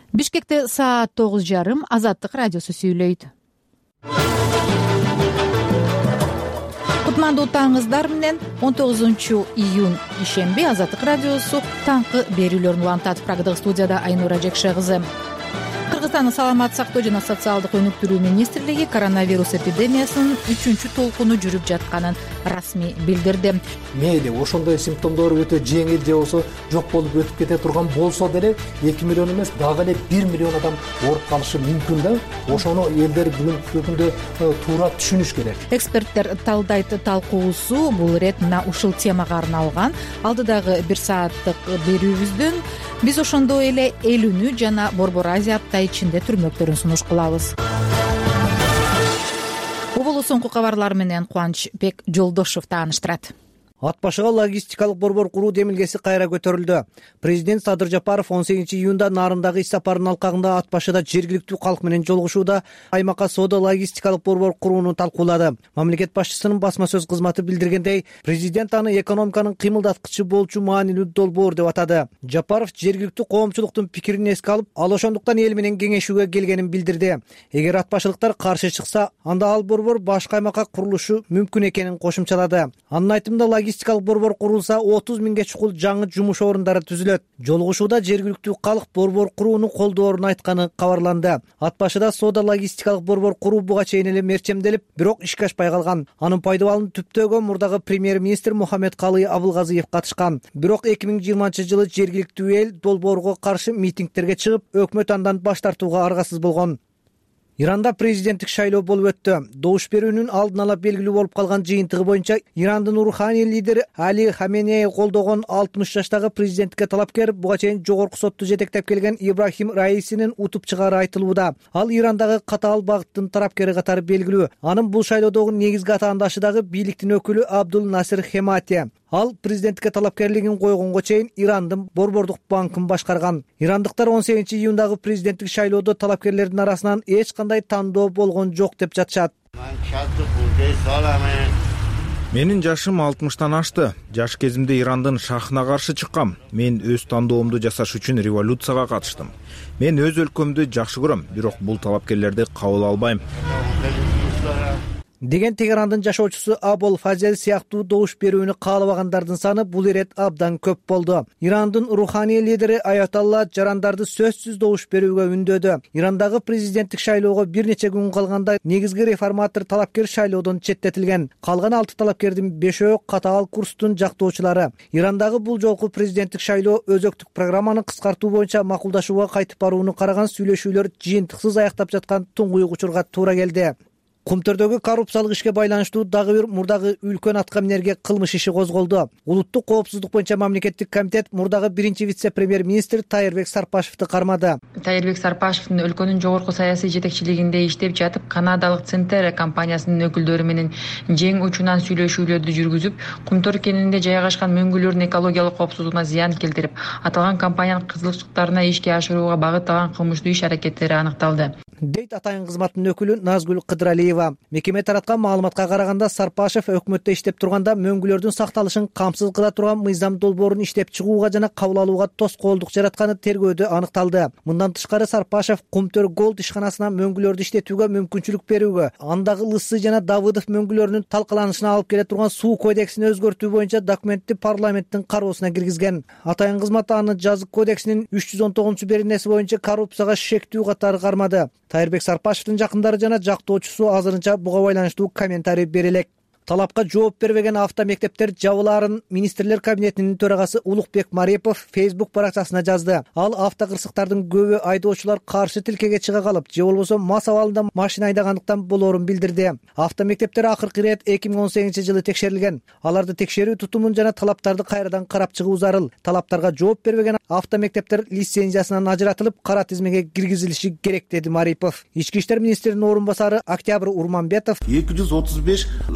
Бишкекте саат 9:30 Азаттык радиосу сүйлөйт. Кутмандуу таңыңыздар менен 19-июнь ишемби Азаттык радиосу таңкы берүүлөрүн улантат. Прагдагы студияда Айнура Жекше кызы. Кыргызстандын саламаттык сактоо жана социалдык өнүктүрүү министрлиги коронавирус эпидемиясынын 3-чү толкуну жүрүп жатканын расмий билдирди. Мейли ошондой симптомдор өтө жеңил же болсо жок болуп өтүп кете турган болсо деле 2 миллион эмес дагы эле 1 миллион адам ооруп калышы мүмкүн да. Ошону элдер бүгүнкү күндө туура түшүнүш керек. Эксперттер талдайт. Талкуусу бул ирет мына ушул темага арналган. Алдыдагы 1 сааттык берүүбүздөн биз ошондой эле эл үнү жана Борбор Азия апта ичинде түрмөктөрүн сунуш кылабыз. Убулу соңку кабарлар менен Кубанычбек Жолдошов тааныштырат. Ат башыга логистикалык борбор куруу демилгеси кайра көтөрүлдү. Президент Садыр Жапаров 18-июнда Нарындагы иш сапарынын алкагында ат башыда жергиликтүү калк менен жолугушууда аймакка соода логистикалык борбор курууну талкуулады. Мамлекет башчысынын басма сөз кызматы билдиргендей, президент аны экономиканын кыймылдаткычы болчу маанилүү долбоор деп атады. Жапаров жергиликтүү коомчулуктун пикирин эске алып, ал ошондуктан эл менен кеңешүүгө келгенин билдирди. Эгер ат башылыктар каршы чыкса, анда ал борбор башка аймакка курулушу мүмкүн экенин кошумчалады. Анын айтымында логистикалык борбор курулса 30 миңге чукул жаңы жумуш орундары түзүлөт. Жолугушууда жергиликтүү калк борбор курууну колдоорун айтканы кабарланды. Ат башыда соода логистикалык борбор куруу буга чейин эле мерчемделип, бирок ишке ашпай калган. Анын пайдабалын түптөөгө мурдагы премьер-министр Мухаммедкалый Абылгазиев катышкан. Бирок 2020-жылы жергиликтүү эл долбоорго каршы митингтерге чыгып, өкмөт андан баш тартууга аргасыз болгон. Иранда президенттик шайлоо болуп өттү. Добуш берүүнүн алдын ала белгилүү болуп калган жыйынтыгы боюнча Ирандын руханий лидери Али Хаменеи колдогон 60 жаштагы президенттикке талапкер буга чейин жогорку сотту жетектеп келген Ибрахим Раисинин утуп чыгаары айтылууда. Ал Ирандагы катаал багыттын тарапкери катары белгилүү. Анын бул шайлоодогу негизги атаандашы дагы бийликтин өкүлү Абдул Насир Хемати. Ал президенттикке талапкерлигин койгонго чейин Ирандын борбордук банкын башкарган. Ирандыктар 18-июндагы президенттик шайлоодо талапкерлердин арасынан эч кандай тандоо болгон жок деп жатышат. Менин жашым 60-тан ашты. Жаш кезимде Ирандын шахына каршы чыккам. Мен өз тандоомду жасаш үчүн революцияга катыштым. Мен өз өлкөмдү жакшы көрөм, бирок бул талапкерлерди кабыл албайм деген Тегерандын жашоочусу Абол Фазел сыяктуу добуш берүүнү каалабагандардын саны бул ирет абдан көп болду. Ирандын руханий лидери Аятолла жарандарды сөзсүз добуш берүүгө үндөдү. Ирандагы президенттик шайлоого бир нече күн калганда негизги реформатор талапкер шайлоодон четтетилген. Калган 6 талапкердин 5-өө катаал курстун жактоочулары. Ирандагы бул жолку президенттик шайлоо өзөктүк программаны кыскартуу боюнча макулдашууга кайтып барууну караган сүйлөшүүлөр жыйынтыксыз аяктап жаткан туңгуйук учурга туура келди. Кумтөрдөгү коррупциялык ишке байланыштуу дагы бир мурдагы үлкөн аткаминерге кылмыш иши козголду. Улуттук коопсуздук боюнча мамлекеттик комитет мурдагы биринчи вице-премьер-министр Тайырбек Сарпашевди кармады. Тайырбек Сарпашевдин өлкөнүн жогорку саясий жетекчилигинде иштеп жатып, канадалык Центер компаниясынын өкүлдөрү менен жең учунан сүйлөшүүлөрдү жүргүзүп, Кумтөр кенинде жайгашкан мөңгүлөрдүн экологиялык коопсуздугуна зыян келтирип, аталган компаниянын кызыкчылыктарына ишке ашырууга багытталган кылмыштуу иш-аракеттери аныкталды, дейт атайын кызматтын өкүлү Назгүл Кыдыралиева. Мекеме тараткан маалыматка караганда Сарпашев өкмөттө иштеп турганда мөңгүлөрдүн сакталышын камсыз кыла турган мыйзам долбоорун иштеп чыгууга жана кабыл алууга тоскоолдук жаратканы тергөөдө аныкталды. Мындан тышкары Сарпашев Кумтөр Голд ишканасына мөңгүлөрдү иштетүүгө мүмкүнчүлүк берүүгө, андагы Лыссы жана Давыдов мөңгүлөрүнүн талкаланышына алып келе турган суу кодексин өзгөртүү боюнча документти парламенттин кароосуна киргизген. Атайын кызмат аны жазык кодексинин 319-беренеси боюнча коррупцияга шектүү катары кармады. Тайырбек Сарпашевдин жакындары жана жактоочусу азырынча буга байланыштуу комментарий бере элек. Талапка жооп бербеген автомектептер жабылаарын министрлер кабинетинин төрагасы Улукбек Марипов Facebook баракчасына жазды. Ал автокырсыктардын көбү айдоочулар каршы тилкеге чыга калып, же болбосо мас абалында машина айдагандыктан болоорун билдирди. Автомектептер акыркы ирет 2018-жылы текшерилген. Аларды текшерүү тутумун жана талаптарды кайрадан карап чыгуу зарыл. Талаптарга жооп бербеген автомектептер лицензиясынан ажыратылып, кара тизмеге киргизилиши керек, деди Марипов. Ички иштер министринин орун басары Октябрь Урманбетов 235 школа бар.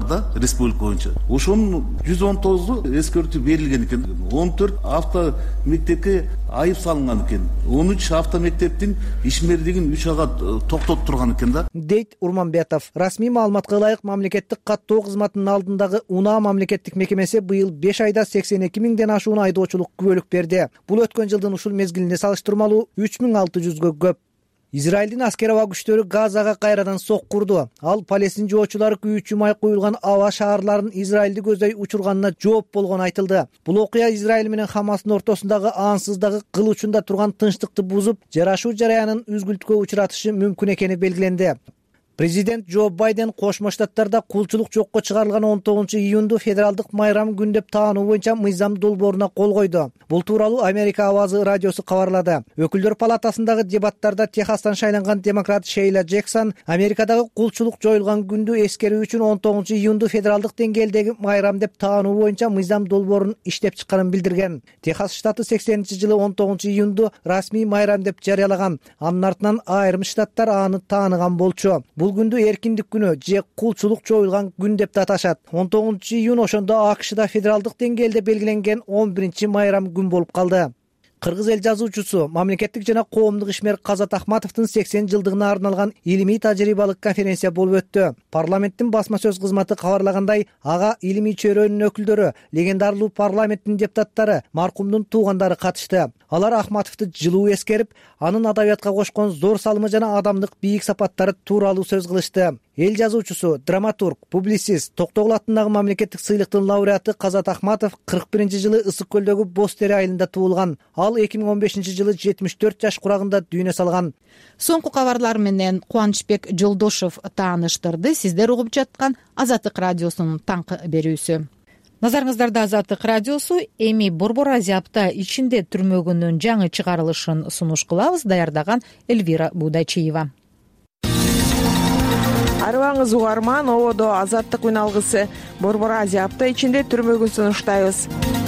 бар да республика боюнча. Ошонун 119 эскертүү берилген экен. 14 авто мектепке айып салынган экен. 13 авто мектептин ишмерлигин 3 айга токтотуп турган экен да. Дейт Урманбетов. Расмий маалыматка ылайык мамлекеттик каттоо кызматынын алдындагы УНА мамлекеттик мекемеси быйыл 5 айда 82 миңден ашуун айдоочулук күбөлүк берди. Бул өткөн жылдын ушул мезгилине салыштырмалуу 3600гө көп. Израилдин аскер аба күчтөрү Газага кайрадан соккурду. Ал Палестин жоочулары күйүүчү май куюлган аба шаарларын Израилди көздөй учурганына жооп болгону айтылды. Бул окуя Израиль менен Хамастын ортосундагы ансыздагы кыл учунда турган тынчтыкты бузуп, жарашуу жараянын үзгүлтүккө учуратышы мүмкүн экени белгиленди. Президент Джо Байден Кошмо Штаттарда кулчулук жокко чыгарылган 19-июнду федералдык майрам күн деп таануу боюнча мыйзам долбооруна кол койду. Бул тууралуу Америка Авазы радиосу кабарлады. Өкүлдөр палатасындагы дебаттарда Техастан шайланган демократ Шейла Джексон Америкадагы кулчулук жоюлган күндү эскерүү үчүн 19-июнду федералдык деңгээлдеги майрам деп таануу боюнча мыйзам долбоорун иштеп чыкканын билдирген. Техас штаты 80-жылы 19-июнду расмий майрам деп жарыялаган. Анын артынан айрым штаттар аны тааныган болчу. Бул күндү эркиндик күнү же кулчулук жоюлган күн деп да аташат. 19-июнь ошондо АКШда федералдык деңгээлде белгиленген 11-майрам күн болуп калды. Кыргыз эл жазуучусу, мамлекеттик жана коомдук ишмер Казат Ахматовдун 80 жылдыгына арналган илимий тажрыйбалык конференция болуп өттү. Парламенттин басма сөз кызматы кабарлагандай, ага илимий чөйрөнүн өкүлдөрү, легендарлуу парламенттин депутаттары, маркумдун туугандары катышты. Алар Ахматовду жылуу эскерип, анын адабиятка кошкон зор салымы жана адамдык бийик сапаттары тууралуу сөз кылышты. Эл жазуучусу, драматург, публицист, Токтогул атындагы мамлекеттик сыйлыктын лауреаты Казат Ахматов 41-жылы Ысык көлдөгү Боз Тере айылында туулган. Ал 2015-жылы 74 жаш курагында дүйнө салган. Соңку кабарлар менен Кубанычбек Жолдошов тааныштырды. Сиздер угуп жаткан Азаттык радиосунун таңкы берүүсү. Назарыңыздарда Азаттык радиосу. Эми Борбор Азия апта ичинде түрмөгүнүн жаңы чыгарылышын сунуш кылабыз. Даярдаган Эльвира Будайчиева. Арыбаңыз угарман, ободо Азаттык үн алгысы. Борбор Азия апта ичинде түрмөгүн сунуштайбыз.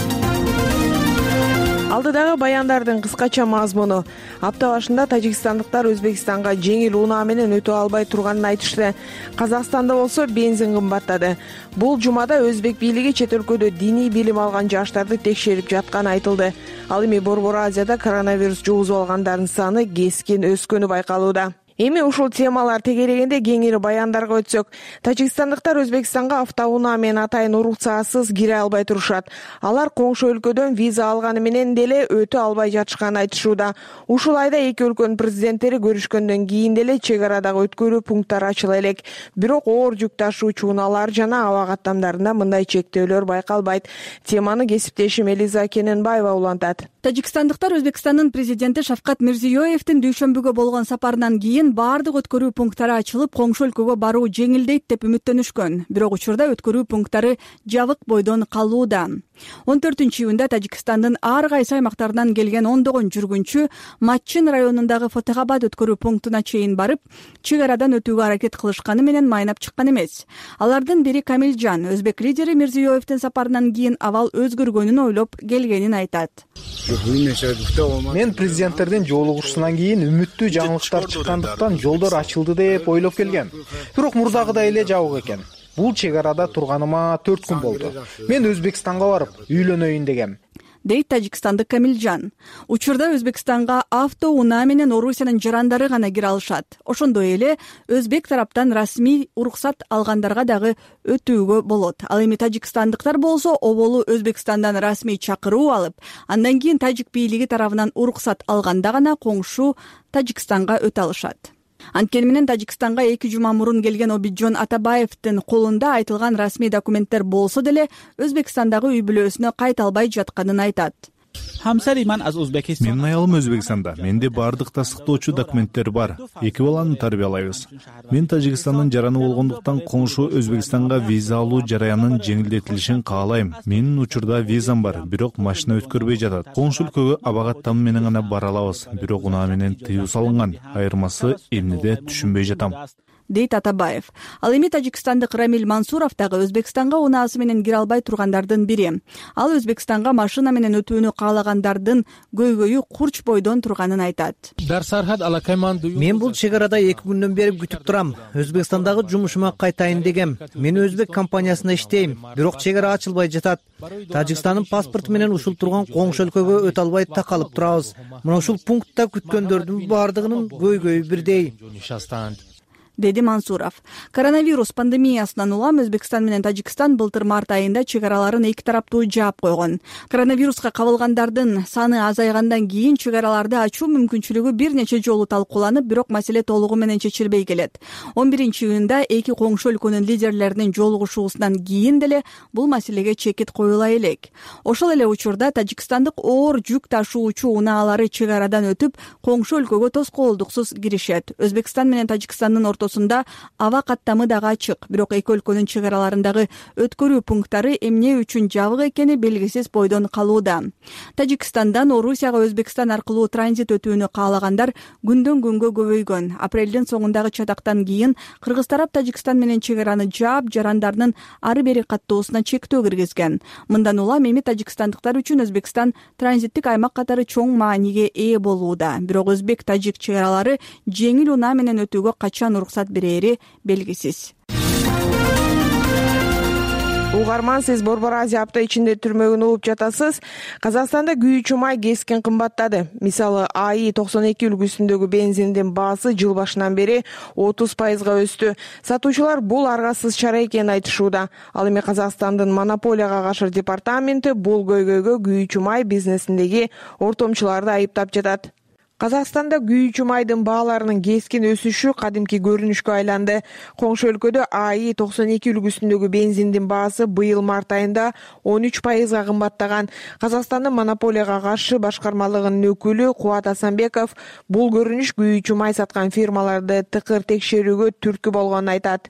Алдыдагы баяндардын кыскача мазмуну. Апта башында тажикстандыктар Өзбекстанга жеңил унаа менен өтө албай турганын айтышты. Казакстанда болсо бензин кымбаттады. Бул жумада Өзбек бийлиги чет өлкөдө диний билим алган жаштарды текшерип жатканы айтылды. Ал эми Борбор Азияда коронавирус жугузуп алгандардын саны кескин өскөнү байкалууда. Эми ушул темалар тегерегенде кеңири баяндарга өтсөк, тажикстандыктар Өзбекстанга автоунаа менен атайын уруксатсыз кире албай турушат. Алар коңшу өлкөдөн виза алганы менен деле өтө албай жатышканын айтышууда. Ушул айда эки өлкөнүн президенттери көрүшкөндөн кийин деле чек арадагы өткөрүү пункттары ачыла элек. Бирок оор жүк ташуучу унаалар жана аба каттамдарында мындай чектөөлөр байкалбайт. Теманы кесиптешим Элиза Кененбаева улантат. Тажикстандыктар Өзбекстандын президенти Шавкат Мирзиёевдин дүйшөмбүгө болгон сапарынан кийин баардык өткөрүү пункттары ачылып, коңшу өлкөгө баруу жеңилдейт деп үмүттөнүшкөн. Бирок учурда өткөрүү пункттары жабык бойдон калууда. 14-июнда Тажикстандын ар кайсы аймактарынан келген ондогон жүргүнчү Матчин районундагы Фотохабад өткөрүү пунктуна чейин барып, чек арадан өтүүгө аракет кылышканы менен майнап чыккан эмес. Алардын бири Камилжан, өзбек лидери Мирзиёевдин сапарынан кийин абал өзгөргөнүн ойлоп келгенин айтат. Мен президенттердин жолугушусунан кийин үмүттүү жаңылыктар чыккандыктан жолдор ачылды деп ойлоп келгем. Бирок мурдагыдай эле жабык экен. Бул чек арада турганыма 4 күн болду. Мен Өзбекстанга барып үйлөнөйүн дегем, дейт тажикстандык Камилжан. Учурда Өзбекстанга автоунаа менен Орусиянын жарандары гана кире алышат. Ошондой эле өзбек тараптан расмий уруксат алгандарга дагы өтүүгө болот. Ал эми тажикстандыктар болсо оболу Өзбекстандан расмий чакыруу алып, андан кийин тажик бийлиги тарабынан уруксат алганда гана коңшу Тажикстанга өтө алышат. Анткени менен Тажикстанга 2 жума мурун келген Обиджон Атабаевдин колунда айтылган расмий документтер болсо деле Өзбекстандагы үй бүлөсүнө кайта албай жатканын айтат. Менин аялым Өзбекстанда. Менде бардык тастыктоочу документтер бар. 2 баланы тарбиялайбыз. Мен Тажикстандын жараны болгондуктан коңшу Өзбекстанга виза алуу жараянын жеңилдетилишин каалайм. Менин учурда визам бар, бирок машина өткөрбөй жатат. Коңшу өлкөгө абагаттам менен гана бара алабыз, бирок унаа менен тыюу салынган. Айырмасы эмнеде түшүнбөй жатам. дейт Атабаев. Ал эми тажикстандык Рамиль Мансуров дагы Өзбекстанга унаасы менен кире албай тургандардын бири. Ал Өзбекстанга машина менен өтүүнү каалагандардын көйгөйү Курч бойдон турганын айтат. Мен бул чек арада 2 күндөн бери күтүп турам. Өзбекстандагы жумушума кайтайын дегем. Мен өзбек компаниясында иштейм, бирок чек ара ачылбай жатат. Тажикстандын паспорту менен ушул турган коңшу өлкөгө өтө албай такалып турабыз. Мына ушул пунктта күткөндөрдүн бардыгынын көйгөйү бирдей, деди Мансуров. Коронавирус пандемиясынан улам Өзбекстан менен Тажикстан былтыр март айында чек араларын эки тараптуу жаап койгон. Коронавируска кабылгандардын саны азайгандан кийин чек араларды ачуу мүмкүнчүлүгү бир нече жолу талкууланып, бирок маселе толугу менен чечилбей келет. 11-июнда эки коңшу өлкөнүн лидерлеринин жолугушуусунан кийин деле бул маселеге чекит коюла элек. Ошол эле учурда тажикстандык оор жүк ташуучу унаалары чек арадан өтүп, коңшу өлкөгө тоскоолдуксуз киришет. Өзбекстан менен Тажикстандын аба каттамы дагы ачык, бирок эки өлкөнүн чек араларындагы өткөрүү пункттары эмне үчүн жабык экени белгисиз бойдон калууда. Тажикстандан Орусияга Өзбекстан аркылуу транзит өтүүнү каалагандар күндөн күнгө көбөйгөн. Апрелдин соңундагы чатактан кийин кыргыз тарап Тажикстан менен чек араны жаап, жарандардын ары бери каттоосуна чектөө киргизген. Мындан улам эми тажикстандыктар үчүн Өзбекстан транзиттик аймак катары чоң мааниге ээ болууда. Бирок өзбек-тажик чек аралары жеңил унаа менен өтүүгө качан уруксат берери белгисиз. Угарман, сиз Борбор Азия апта ичинде түрмөгүн угуп жатасыз. Казакстанда күйүүчү май кескин кымбаттады. Мисалы, АИ 92 үлгүсүндөгү бензиндин баасы жыл башынан бери 30% өстү. Сатуучулар бул аргасыз чара экенин айтышууда. Ал эми Казакстандын монополияга каршы департаменти бул көйгөйгө күйүүчү май бизнесиндеги ортомчуларды айыптап жатат. Казакстанда күйүүчү майдын бааларынын кескин өсүшү кадимки көрүнүшкө айланды. Коңшу өлкөдө АИ 92 үлгүсүндөгү бензиндин баасы быйыл март айында 13% кымбаттаган. Казакстандын монополияга каршы башкармалыгынын өкүлү Кубат Асанбеков бул көрүнүш күйүүчү май саткан фирмаларды тыкыр текшерүүгө түрткү болгонун айтат.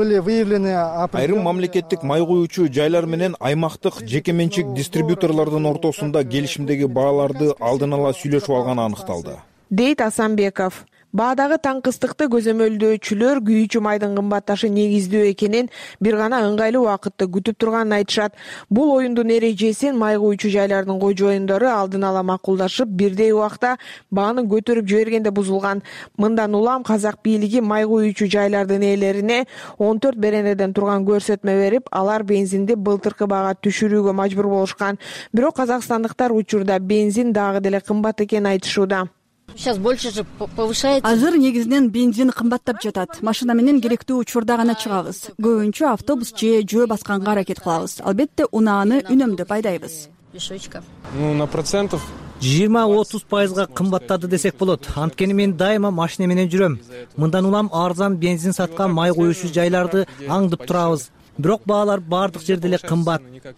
Айрым мамлекеттик май куюучу жайлар менен аймактык жекеменчик дистрибьюторлордун ортосунда келишимдеги бааларды алдын ала сүйлөшүп алганы аныкталды, дейт Асанбеков. Баадагы таңкыстыкты көзөмөлдөөчүлөр күйүүчү майдын кымбатташы негиздүү экенин, бир гана ыңгайлуу убакытты күтүп турганын айтышат. Бул оюндун эрежесин май куюучу жайлардын кожоюндары алдын ала макулдашып, бирдей убакта бааны көтөрүп жибергенде бузулган. Мындан улам казак бийлиги май куюучу жайлардын ээлерине 14 беренеден турган көрсөтмө берип, алар бензинди былтыркы баага түшүрүүгө мажбур болушкан. Бирок казакстандыктар учурда бензин дагы деле кымбат экенин айтышууда. Сейчас больше же повышается. Азыр негизинен бензин кымбаттап жатат. Машина менен керектүү учурда гана чыгабыз. Көбүнчө автобус же жөө басканга аракет кылабыз. Албетте унааны үнөмдөп айдайбыз. На процентов 20-30% кымбаттады десек болот. Анткени мен дайыма машина менен жүрөм. Мындан улам арзан бензин саткан май куюучу жайларды аңдып турабыз. Бирок баалар бардык жерде эле кымбат,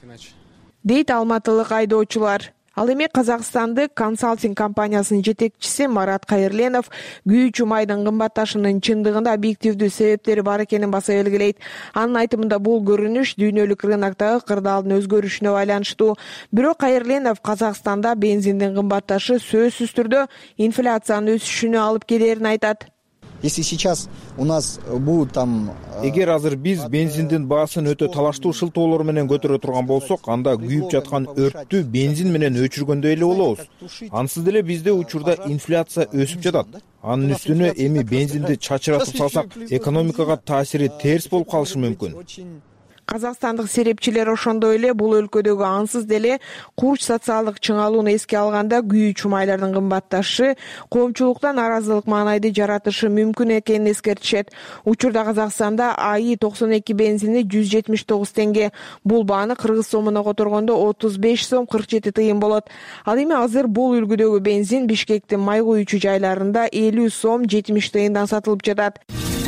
дейт алматылык айдоочулар. Ал эми Казакстандык консалтинг компаниясынын жетекчиси Марат Кайырленов күйүүчү майдын кымбатташынын чындыгында объективдүү себептери бар экенин баса белгилейт. Анын айтымында бул көрүнүш дүйнөлүк рыноктогу кырдаалдын өзгөрүшүнө байланыштуу. Бирок Кайырленов Казакстанда бензиндин кымбатташы сөзсүз түрдө инфляциянын өсүшүнө алып келерин айтат. Если сейчас у нас будут там... Эгер азыр биз бензиндин баасын өтө талаштуу шылтоолор менен көтөрө турган болсок, анда күйүп жаткан өрттү бензин менен өчүргөндөй эле болобуз. Ансыз деле бизде учурда инфляция өсүп жатат. Анын үстүнө эми бензинди чачыратып салсак, экономикага таасири терс болуп калышы мүмкүн. Казакстандык серепчилер ошондой эле бул өлкөдөгү ансыз деле курч социалдык чыңалууну эске алганда күйүүчү майлардын кымбатташы коомчулукта наразылык маанайды жаратышы мүмкүн экенин эскертишет. Учурда Казакстанда АИ 92 бензини 179 теңге. Бул бааны кыргыз сомуна которгондо 35 сом 47 тыйын болот. Ал эми азыр бул үлгүдөгү бензин Бишкектин май куюучу жайларында 50 сом 70 тыйындан сатылып жатат.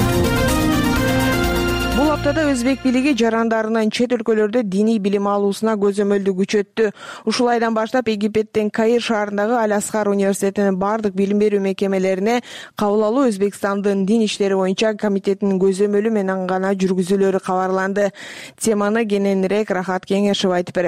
Бул аптада өзбек бийлиги жарандарынын чет өлкөлөрдө диний билим алуусуна көзөмөлдү күчөттү. Ушул айдан баштап Египеттин Каир шаарындагы Аль-Асхар университетинин бардык билим берүү мекемелерине кабыл алуу Өзбекстандын дин иштери боюнча комитетинин көзөмөлү менен гана жүргүзүлөрү кабарланды. Теманы кененирээк Рахат Кеңешев айтып берет.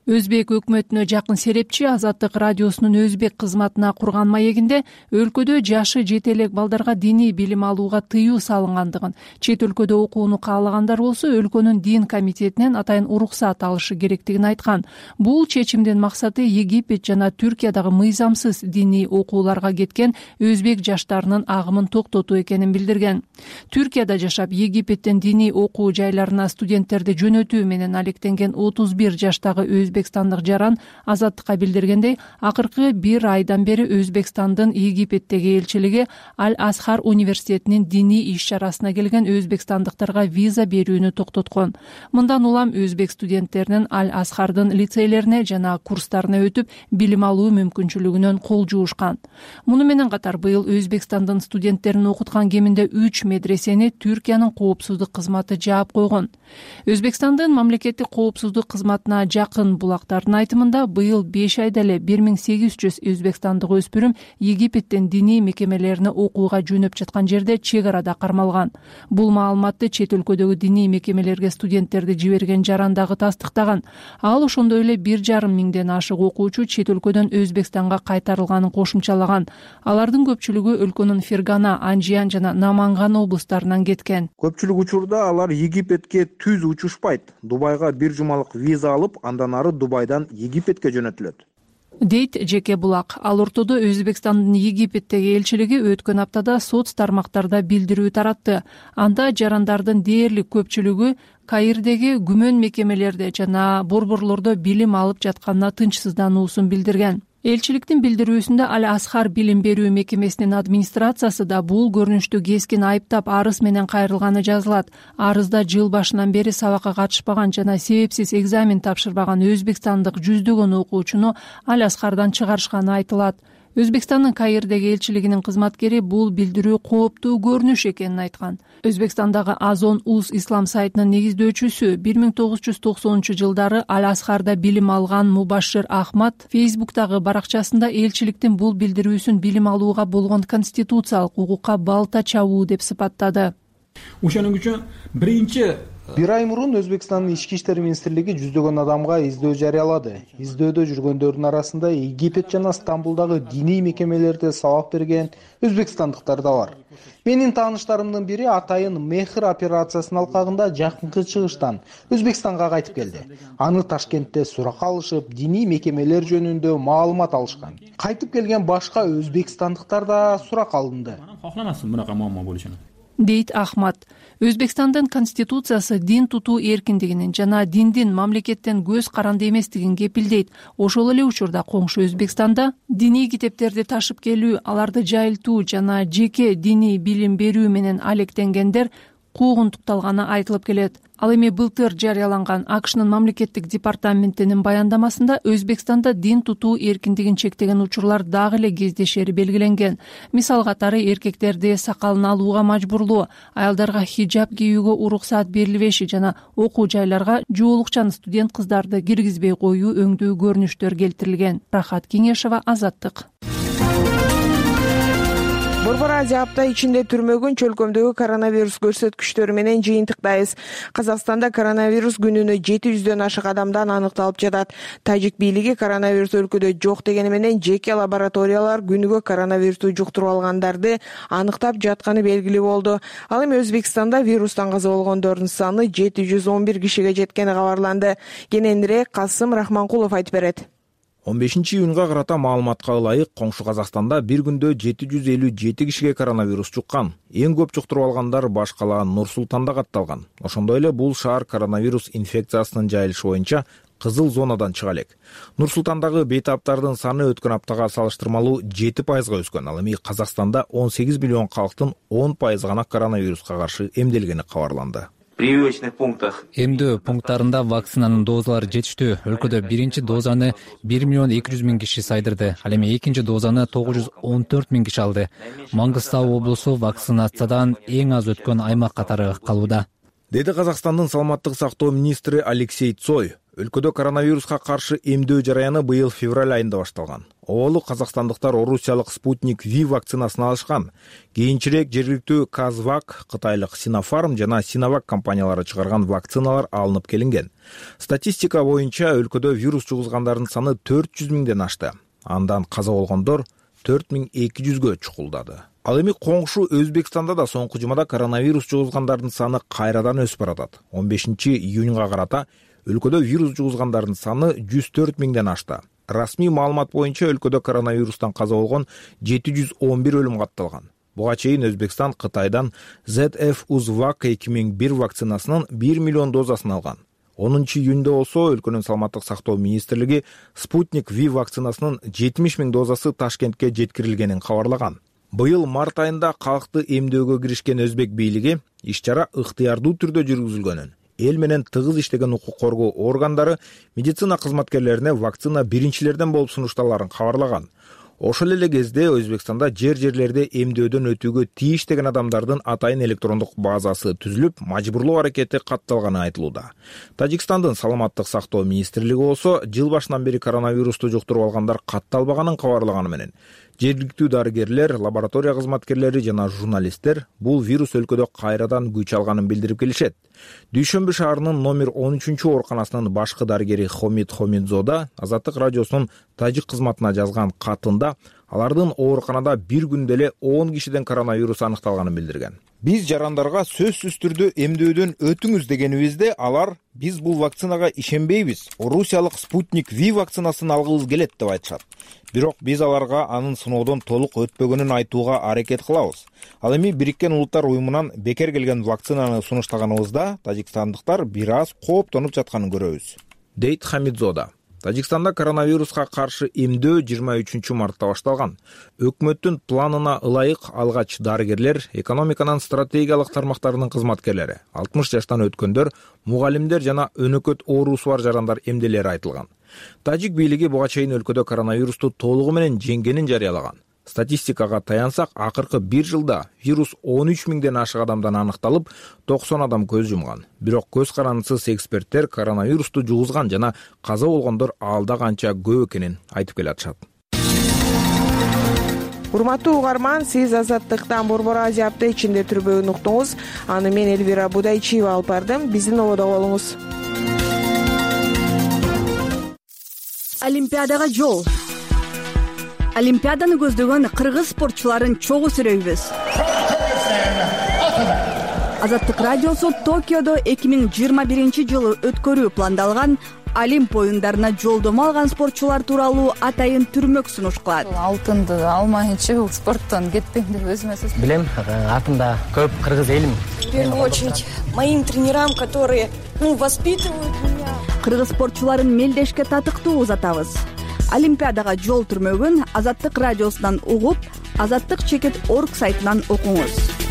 Өзбек өкмөтүнө жакын серепчи Азаттык радиосунун өзбек кызматына курган маегинде өлкөдө жашы жете элек балдарга диний билим алууга тыюу салынгандыгын, чет өлкөдө окууну каалагандар болсо өлкөнүн дин комитетинен атайын уруксат алышы керектигин айткан. Бул чечимдин максаты Египет жана Түркиядагы мыйзамсыз диний окууларга кеткен өзбек жаштарынын агымын токтотуу экенин билдирген. Түркияда жашап Египеттен диний окуу жайларына студенттерди жөнөтүү менен алектенген 31 жаштагы өзбекстандык жаран Азаттыкка билдиргендей, акыркы 1 айдан бери Өзбекстандын Египеттеги элчилиги Аль-Азхар университетинин диний иш-чарасына келген өзбекстандыктарга виза берүүнү токтоткон. Мындан улам өзбек студенттеринин Аль-Азхардын лицейлерине жана курстарына өтүп, билим алуу мүмкүнчүлүгүнөн кол жуушкан. Муну менен катар быйыл Өзбекстандын студенттерин окуткан кеминде 3 медресени Түркиянын коопсуздук кызматы жаап койгон. Өзбекстандын мамлекеттик коопсуздук кызматына жакын булактардын айтымында быйыл 5 айда эле 1800 өзбекстандык өспүрүм Египеттен диний мекемелерине окууга жөнөп жаткан жерде чек арада кармалган. Бул маалыматты чет өлкөдөгү диний мекемелерге студенттерди жиберген жаран дагы тастыктаган. Ал ошондой эле 1,5 миңден ашык окуучу чет өлкөдөн Өзбекстанга кайтарылганын кошумчалаган. Алардын көпчүлүгү өлкөнүн Фергана, Анжиян жана Наманган облустарынан кеткен. Көпчүлүк учурда алар Египетке түз учушпайт. Дубайга 1 жумалык виза алып, андан ары Дубайдан Египетке жөнөтүлөт, дейт Жеке Булак. Ал ортодо Өзбекстандын Египеттеги элчилиги өткөн аптада соц тармактарда билдирүү таратты. Анда жарандардын дээрлик көпчүлүгү Каирдеги күмөн мекемелерде жана борборлордо билим алып жатканына тынчсыздануусун билдирген. Элчиликтин билдирүүсүндө Аль-Азхар билим берүү мекемесинин администрациясы да бул көрүнүштү кескин айыптап арыз менен кайрылганы жазылат. Арызда жыл башынан бери сабакка катышпаган жана себепсиз экзамен тапшырбаган өзбекстандык жүздөгөн окуучуну Аль-Азхардан чыгарышканы айтылат. Өзбекстандын Каирдеги элчилигинин кызматкери бул билдирүү кооптуу көрүнүш экенин айткан. Өзбекстандагы Азон Уз ислам сайтынын негиздөөчүсү 1990-жылдары Аль-Азхарда билим алган Мубашшир Ахмад Фейсбуктагы баракчасында элчиликтин бул билдирүүсүн билим алууга болгон конституциялык укукка балта чабуу деп сыпаттады. Ошонун үчүн биринчи 1 ай мурун Өзбекстандын ички иштер министрлиги жүздөгөн адамга издөө жарыялады. Издөөдө жүргөндөрдүн арасында Египет жана Стамбулдагы диний мекемелерде сабак берген өзбекстандыктар да бар. Менин тааныштарымдын бири атайын Мехр операциясынын алкагында жакынкы чыгыштан Өзбекстанга кайтып келди. Аны Ташкентте сурак алышып, диний мекемелер жөнүндө маалымат алышкан. Кайтып келген башка өзбекстандыктар да сурак алынды. Кахламасың мынакай маама болушуну, дейт Ахмад. Өзбекстандын конституциясы дин тутуу эркиндигинин жана диндин мамлекеттен көз каранды эместигин кепилдейт. Ошол эле учурда коңшу Өзбекстанда диний китептерди ташып келүү, аларды жайылтуу жана жеке диний билим берүү менен алектенгендер куугунтукталганы айтылып келет. Ал эми былтыр жарыяланган АКШнын мамлекеттик департаментинин баяндамасында Өзбекстанда дин тутуу эркиндигин чектеген учурлар дагы эле кездешери белгиленген. Мисал катары эркектерди сакалын алууга мажбурлоо, аялдарга хиджаб кийүүгө уруксат берилбеши жана окуу жайларга жоолукчан студент кыздарды киргизбей коюу өңдүү көрүнүштөр келтирилген. Рахат Кеңешова, Азаттык. Борбор Азия апта ичинде түрмөгүн чөлкөмдөгү коронавирус көрсөткүчтөрү менен жыйынтыктайбыз. Казакстанда коронавирус күнүнө 700дөн ашык адамдан аныкталып жатат. Тажик бийлиги коронавирус өлкөдө жок дегени менен жеке лабораториялар күнүгө коронавирусту жуктуруп алгандарды аныктап жатканы белгилүү болду. Ал эми Өзбекстанда вирустан каза болгондордун саны 711 кишиге жеткени кабарланды. Кененирээк Касым Рахманкулов айтып берет. 15-июнга карата маалыматка ылайык, коңшу Казакстанда бир күндө 757 кишиге коронавирус жуккан. Эң көп жуктуруп алгандар баш кала Нур-Султанда катталган. Ошондой эле бул шаар коронавирус инфекциясынын жайылышы боюнча кызыл зонадан чыга элек. Нур-Султандагы бейтаптардын саны өткөн аптага салыштырмалуу 7% өскөн. Ал эми Казакстанда 18 миллион калктын 10% гана коронавируска каршы эмделгени кабарланды. Эмдөө пункттарында вакцинанын дозалары жетиштүү. Өлкөдө биринчи дозаны 1,2 миллион киши сайдырды. Ал эми экинчи дозаны 914 миң киши алды. Мангыстау облусу вакцинациядан эң аз өткөн аймак катары калууда. деди Казакстандын саламаттык сактоо министри Алексей Цой. Өлкөдө коронавируска каршы эмдөө жараяны быйыл февраль айында башталган. Оболу казакстандыктар орусиялык Спутник V вакцинасын алышкан. Кийинчерээк жергиликтүү Казвак, кытайлык Sinopharm жана Sinovac компаниялары чыгарган вакциналар алынып келинген. Статистика боюнча өлкөдө вирус жугузгандардын саны 400 миңден ашты. Андан каза болгондор 4200гө чукулдады. Ал эми коңшу Өзбекстанда да соңку жумада коронавирус жугузгандардын саны кайрадан өсүп баратат. 15-июнга карата өлкөдө вирус жугузгандардын саны 104 миңден ашты. Расмий маалымат боюнча өлкөдө коронавирустан каза болгон 711 өлүм катталган. Буга чейин Өзбекстан Кытайдан ZF-Uzvac 2001 вакцинасынын 1 миллион дозасын алган. 10-июнда болсо өлкөнүн саламаттык сактоо министрлиги Спутник V вакцинасынын 70 миң дозасы Ташкентке жеткирилгенин кабарлаган. Быйыл март айында калкты эмдөөгө киришкен өзбек бийлиги иш-чара ыктыярдуу түрдө жүргүзүлгөнүн, эл менен тыгыз иштеген укук коргоо органдары медицина кызматкерлерине вакцина биринчилерден болуп сунуштааларын кабарлаган. Ошол эле кезде Өзбекстанда жерлерде эмдөөдөн өтүүгө тийиш деген адамдардын атайын электрондук базасы түзүлүп, мажбурлоо аракети катталганы айтылууда. Тажикстандын саламаттык сактоо министрлиги болсо жыл башынан бери коронавирусту жуктуруп алгандар катталбаганын кабарлаганы менен жергиликтүү дарыгерлер, лаборатория кызматкерлери жана журналисттер бул вирус өлкөдө кайрадан күч алганын билдирип келишет. Дүйшөмбү шаарынын номер 13-ооруканасынын башкы дарыгери Хомид Хомидзода Азаттык радиосунун тажик кызматына жазган катында алардын ооруканада бир күндө эле 10 кишиден коронавирус аныкталганын билдирген. Биз жарандарга сөзсүз түрдө эмдөөдөн өтүңүз дегенибизде алар биз бул вакцинага ишенбейбиз, орусиялык Спутник V вакцинасын алгыбыз келет деп айтышат. Бирок биз аларга анын сыноодон толук өтпөгөнүн айтууга аракет кылабыз. Ал эми Бириккен Улуттар уюмунан бекер келген вакцинаны сунуштаганыбызда тажикстандыктар бир аз кооптонуп жатканын көрөбүз, дейт Хамидзода. Тажикстанда коронавируска каршы эмдөө 23 мартта башталган. Өкмөттүн планына ылайык алгач дарыгерлер, экономиканын стратегиялык тармактарынын кызматкерлери, 60 жаштан өткөндөр, мугалимдер жана өнөкөт оорусу бар жарандар эмделери айтылган. Тажик бийлиги буга чейин өлкөдө коронавирусту толугу менен жеңгенин жарыялаган. Статистикага таянсак, акыркы 1 жылда вирус 13 миңден ашык адамдан аныкталып, 90 адам көз жумган. Бирок көз карандысыз эксперттер коронавирусту жугузган жана каза болгондор алда канча көп экенин айтып келатышат. Урматтуу угарман, сиз Азаттыктан Борбор Азия апта ичинде түрбөгүн уктуңуз. Аны мен Элвира Будайчиева алып бардым. Биздин ободо болуңуз. Олимпиадага жол. Олимпиаданы көздөгөн кыргыз спортчуларын чогуу сүрөйбүз. Азаттык радиосу Токиодо 2021-жылы өткөрүү пландалган Олимп оюндарына жолдомо алган спортчулар тууралуу атайын түрмөк сунуш кылат. Алтынды алмайынча бул спорттон кетпейм деп өзүмө сөз. Билем, артымда көп кыргыз элим. В первую очередь моим тренерам, которые воспитывают меня. Кыргыз спортчуларын мелдешке татыктуу узатабыз. Олимпиадага жол түрмөгүн Азаттык радиосунан угуп, Азаттык.org сайтынан окуңуз.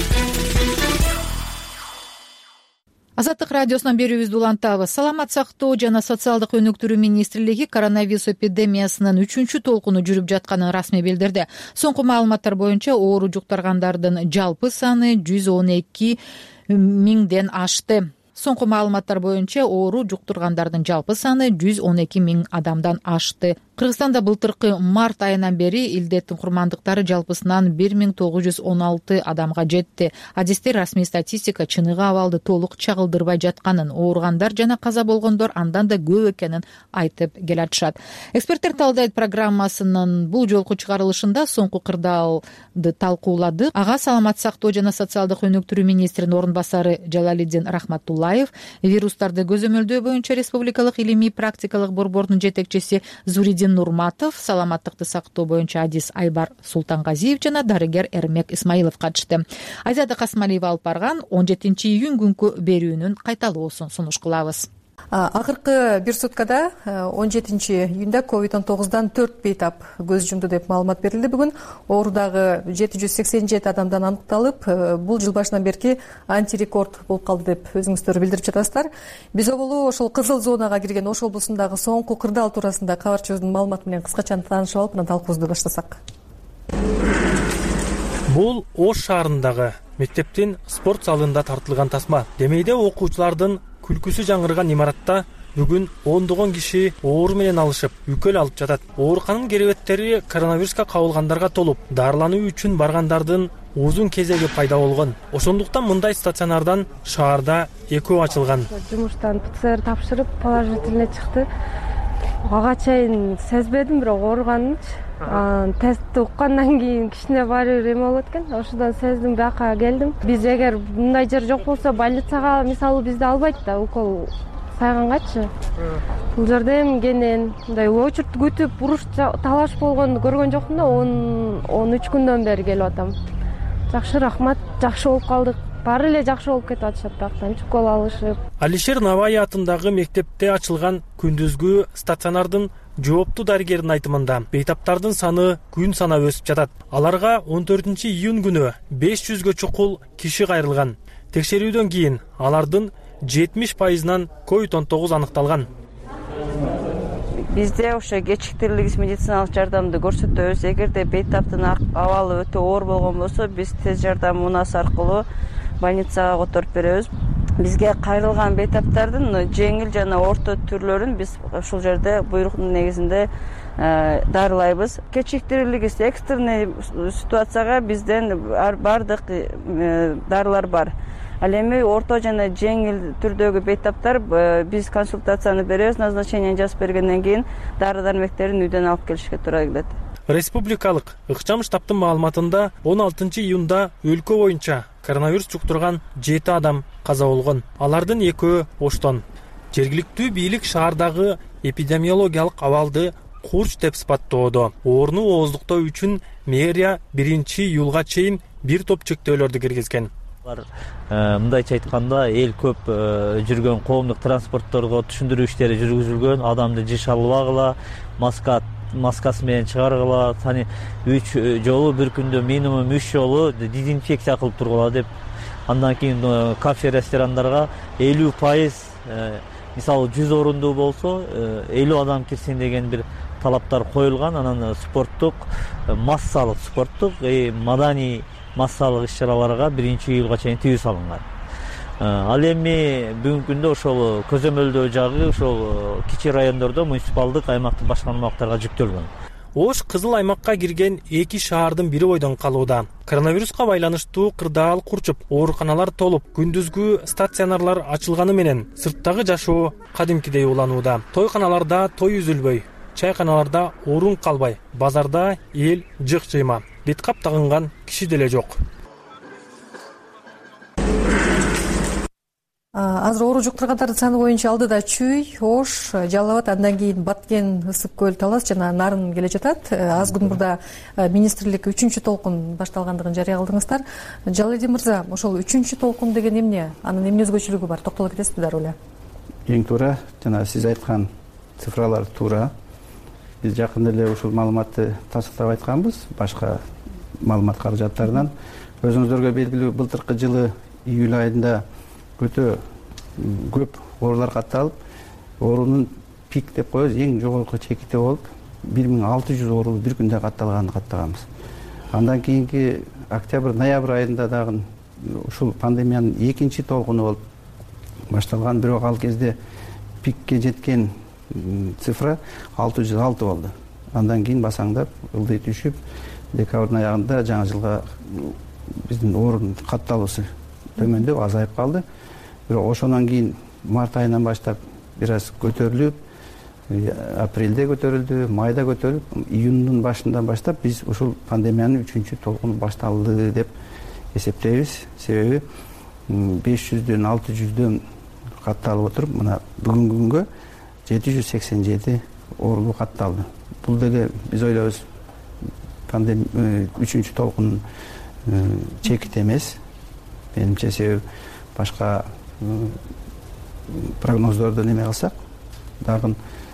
Азаттык радиосунан берүүбүздү улантабыз. Саламат сактоо жана социалдык өнүктүрүү министрлиги коронавирус эпидемиясынын 3-чү толкуну жүрүп жатканын расмий билдирди. Соңку маалыматтар боюнча оору жуктургандардын жалпы саны 112 миңден ашты. Соңку маалыматтар боюнча оору жуктургандардын жалпы саны 112 миң адамдан ашты. Кыргызстанда былтыркы март айынан бери илдеттин курмандыктары жалпысынан 1916 адамга жетти. Адистер расмий статистика чыныгы абалды толук чагылдырбай жатканын, ооругандар жана каза болгондор андан да көп экенин айтып келатышат. Эксперттер талдайт программасынын бул жолку чыгарылышында соңку кырдаалды талкуулады. Ага саламат сактоо жана социалдык өнүктүрүү министринин орун басары Жалалиддин Рахматуллаев, вирустарды көзөмөлдөө боюнча республикалык илимий практикалык борбордун жетекчиси Зуридин Нурматов, саламаттыкты сактоо боюнча адис Айбар Султангазиев жана дарыгер Эрмек Исмаилов катышты. Айзада Касмалиева алып барган 17-июнь күнкү берүүнүн кайталоосун сунуш кылабыз. Акыркы бир суткада 17-июнда COVID-19дан 4 бейтап көз жумду деп маалымат берилди. Бүгүн оорудагы 787 адамдан аныкталып, бул жыл башынан берки антирекорд болуп калды деп өзүңүздөр билдирип жатасыздар. Биз оболу ошол кызыл зонага кирген Ош облусундагы соңку кырдаал туурасында кабарчыбыздын маалыматы менен кыскача таанышып алып, анан талкуубузду баштасак. Бул Ош шаарындагы мектептин спорт залында тартылган тасма. Демейде окуучулардын күлкүсү жаңырган имаратта бүгүн ондогон киши оору менен алышып, үкөл алып жатат. Ооруканын керебеттери коронавируска кабылгандарга толуп, дарылануу үчүн баргандардын узун кезеги пайда болгон. Ошондуктан мындай стационардан шаарда 2 ачылган. Жумуштан ПЦР тапшырып, положительный чыкты. Ага чейин сезбедим, бирок ооруганымчы. Тестти уккандан кийин кичине баары бир эме болот экен. Ошондон сездим, бияка келдим. Биз эгер мындай жер жок болсо, больницага мисалы бизди албайт да, укол сайгангачы. Бул жерде эми кенен мындай очередь күтүп, уруш талаш болгонду көргөн жокмун да, 13 күндөн бери келип атам. Жакшы, рахмат, жакшы болуп калдык. Баары эле жакшы болуп кетип атышат, бактан укол алышып. Алишер Навай атындагы мектепте ачылган күндүзгү стационардын жооптуу дарыгердин айтымында бейтаптардын саны күн санап өсүп жатат. Аларга 14-июнь күнү 500гө чукул киши кайрылган. Текшерүүдөн кийин алардын 70%нан COVID-19 аныкталган. Бизде ошо кечиктирилгис медициналык жардамды көрсөтөбүз. Эгерде бейтаптын абалы өтө оор болгон болсо, биз тез жардам унасы аркылуу больницага которуп беребиз. Бизге кайрылган бейтаптардын жеңил жана орто түрлөрүн биз ушул жерде буйруктун негизинде дарылайбыз. Кечиктирилгис экстренный ситуацияга бизден бардык дарылар бар. Ал эми орто жана жеңил түрдөгү бейтаптар биз консультацияны беребиз, назначение жазып бергенден кийин дары-дармектерин үйдөн алып келишке туура келет. Республикалык ыкчам штабтын маалыматында 16-июнда өлкө боюнча коронавирус жуктурган 7 адам каза болгон. Алардын 2-өө Оштон. Жергиликтүү бийлик шаардагы эпидемиологиялык абалды курч деп сипаттоодо. Оорууну ооздуктоо үчүн мэрия 1-июлга чейин бир топ чектөөлөрдү киргизген. Мындайча айтканда, эл көп жүргөн коомдук транспортторго түшүндүрүү иштери жүргүзүлгөн. Адамды жыш албагыла, маскасы менен чыгаргыла, 3 жолу бир күндө минимум 3 жолу дезинфекция кылып тургула деп. Андан кийин кафе, ресторандарга 50%, мисалы 100 орундуу болсо 50 адам кирсин деген бир талаптар коюлган. Анан спорттук, массалык спорттук, маданий массалык иш-чараларга 1-июлга чейин тыюу салынган. Ал эми бүгүнкү күндө ошол көзөмөлдөө жагы ошол кичи райондордо муниципалдык аймактык башкармалыктарга жүктөлгөн. Ош кызыл аймакка кирген 2 шаардын бири бойдон калууда. Коронавируска байланыштуу кырдаал курчуп, ооруканалар толуп, күндүзгү стационарлар ачылганы менен сырттагы жашоо кадимкидей уланууда. Тойканаларда той үзүлбөй, чайканаларда орун калбай, базарда эл жык-жыйма. Беткап тагынган киши деле жок. Азыр оору жуктургандардын саны боюнча алдыда Чүй, Ош, Жалал Абад, андан кийин Баткен, Ысык көл, Талас жана Нарын келе жатат. Аз күн мурда министрлик 3-чү толкун башталгандыгын жарыя кылдыңыздар. Жалалдин мырза, ошол 3-чү толкун деген эмне? Анын эмне өзгөчөлүгү бар? Токтоло кетесизби дароо эле? Эң туура, жана сиз айткан цифралар туура. Биз жакында эле ушул маалыматты тастыктап айтканбыз, башка маалымат каражаттарынан. Өзүңүздөргө белгилүү, былтыркы жылы июль айында өтө көп оорулар катталып, оорунун пик деп коебуз, эң жогорку чекити болуп, 1600 оору бир күндө катталганын каттаганбыз. Андан кийинки октябрь, ноябрь айында дагы ушул пандемиянын 2-чи толкуну болуп башталган, бирок ал кезде пикке жеткен цифра 606 болду. Андан кийин басаңдап, ылдый түшүп, декабрдын аягында жаңы жылга биздин оорунун катталуусу төмөндөп, азайып калды. Бирок ошондон кийин март айынан баштап бир аз көтөрүлүп, апрелде көтөрүлдү, майда көтөрүлүп, июндун башынан баштап биз ушул пандемиянын 3-чү толкуну башталды деп эсептейбиз. Себеби 500дөн 600дөн катталып отуруп, мына бүгүнкү күнгө 787 оорулуу катталды. Бул деле биз ойлойбуз пандемия 3-чү толкунун чекит эмес. Менимче себеби башка прогноздорду неме кылсак, дагы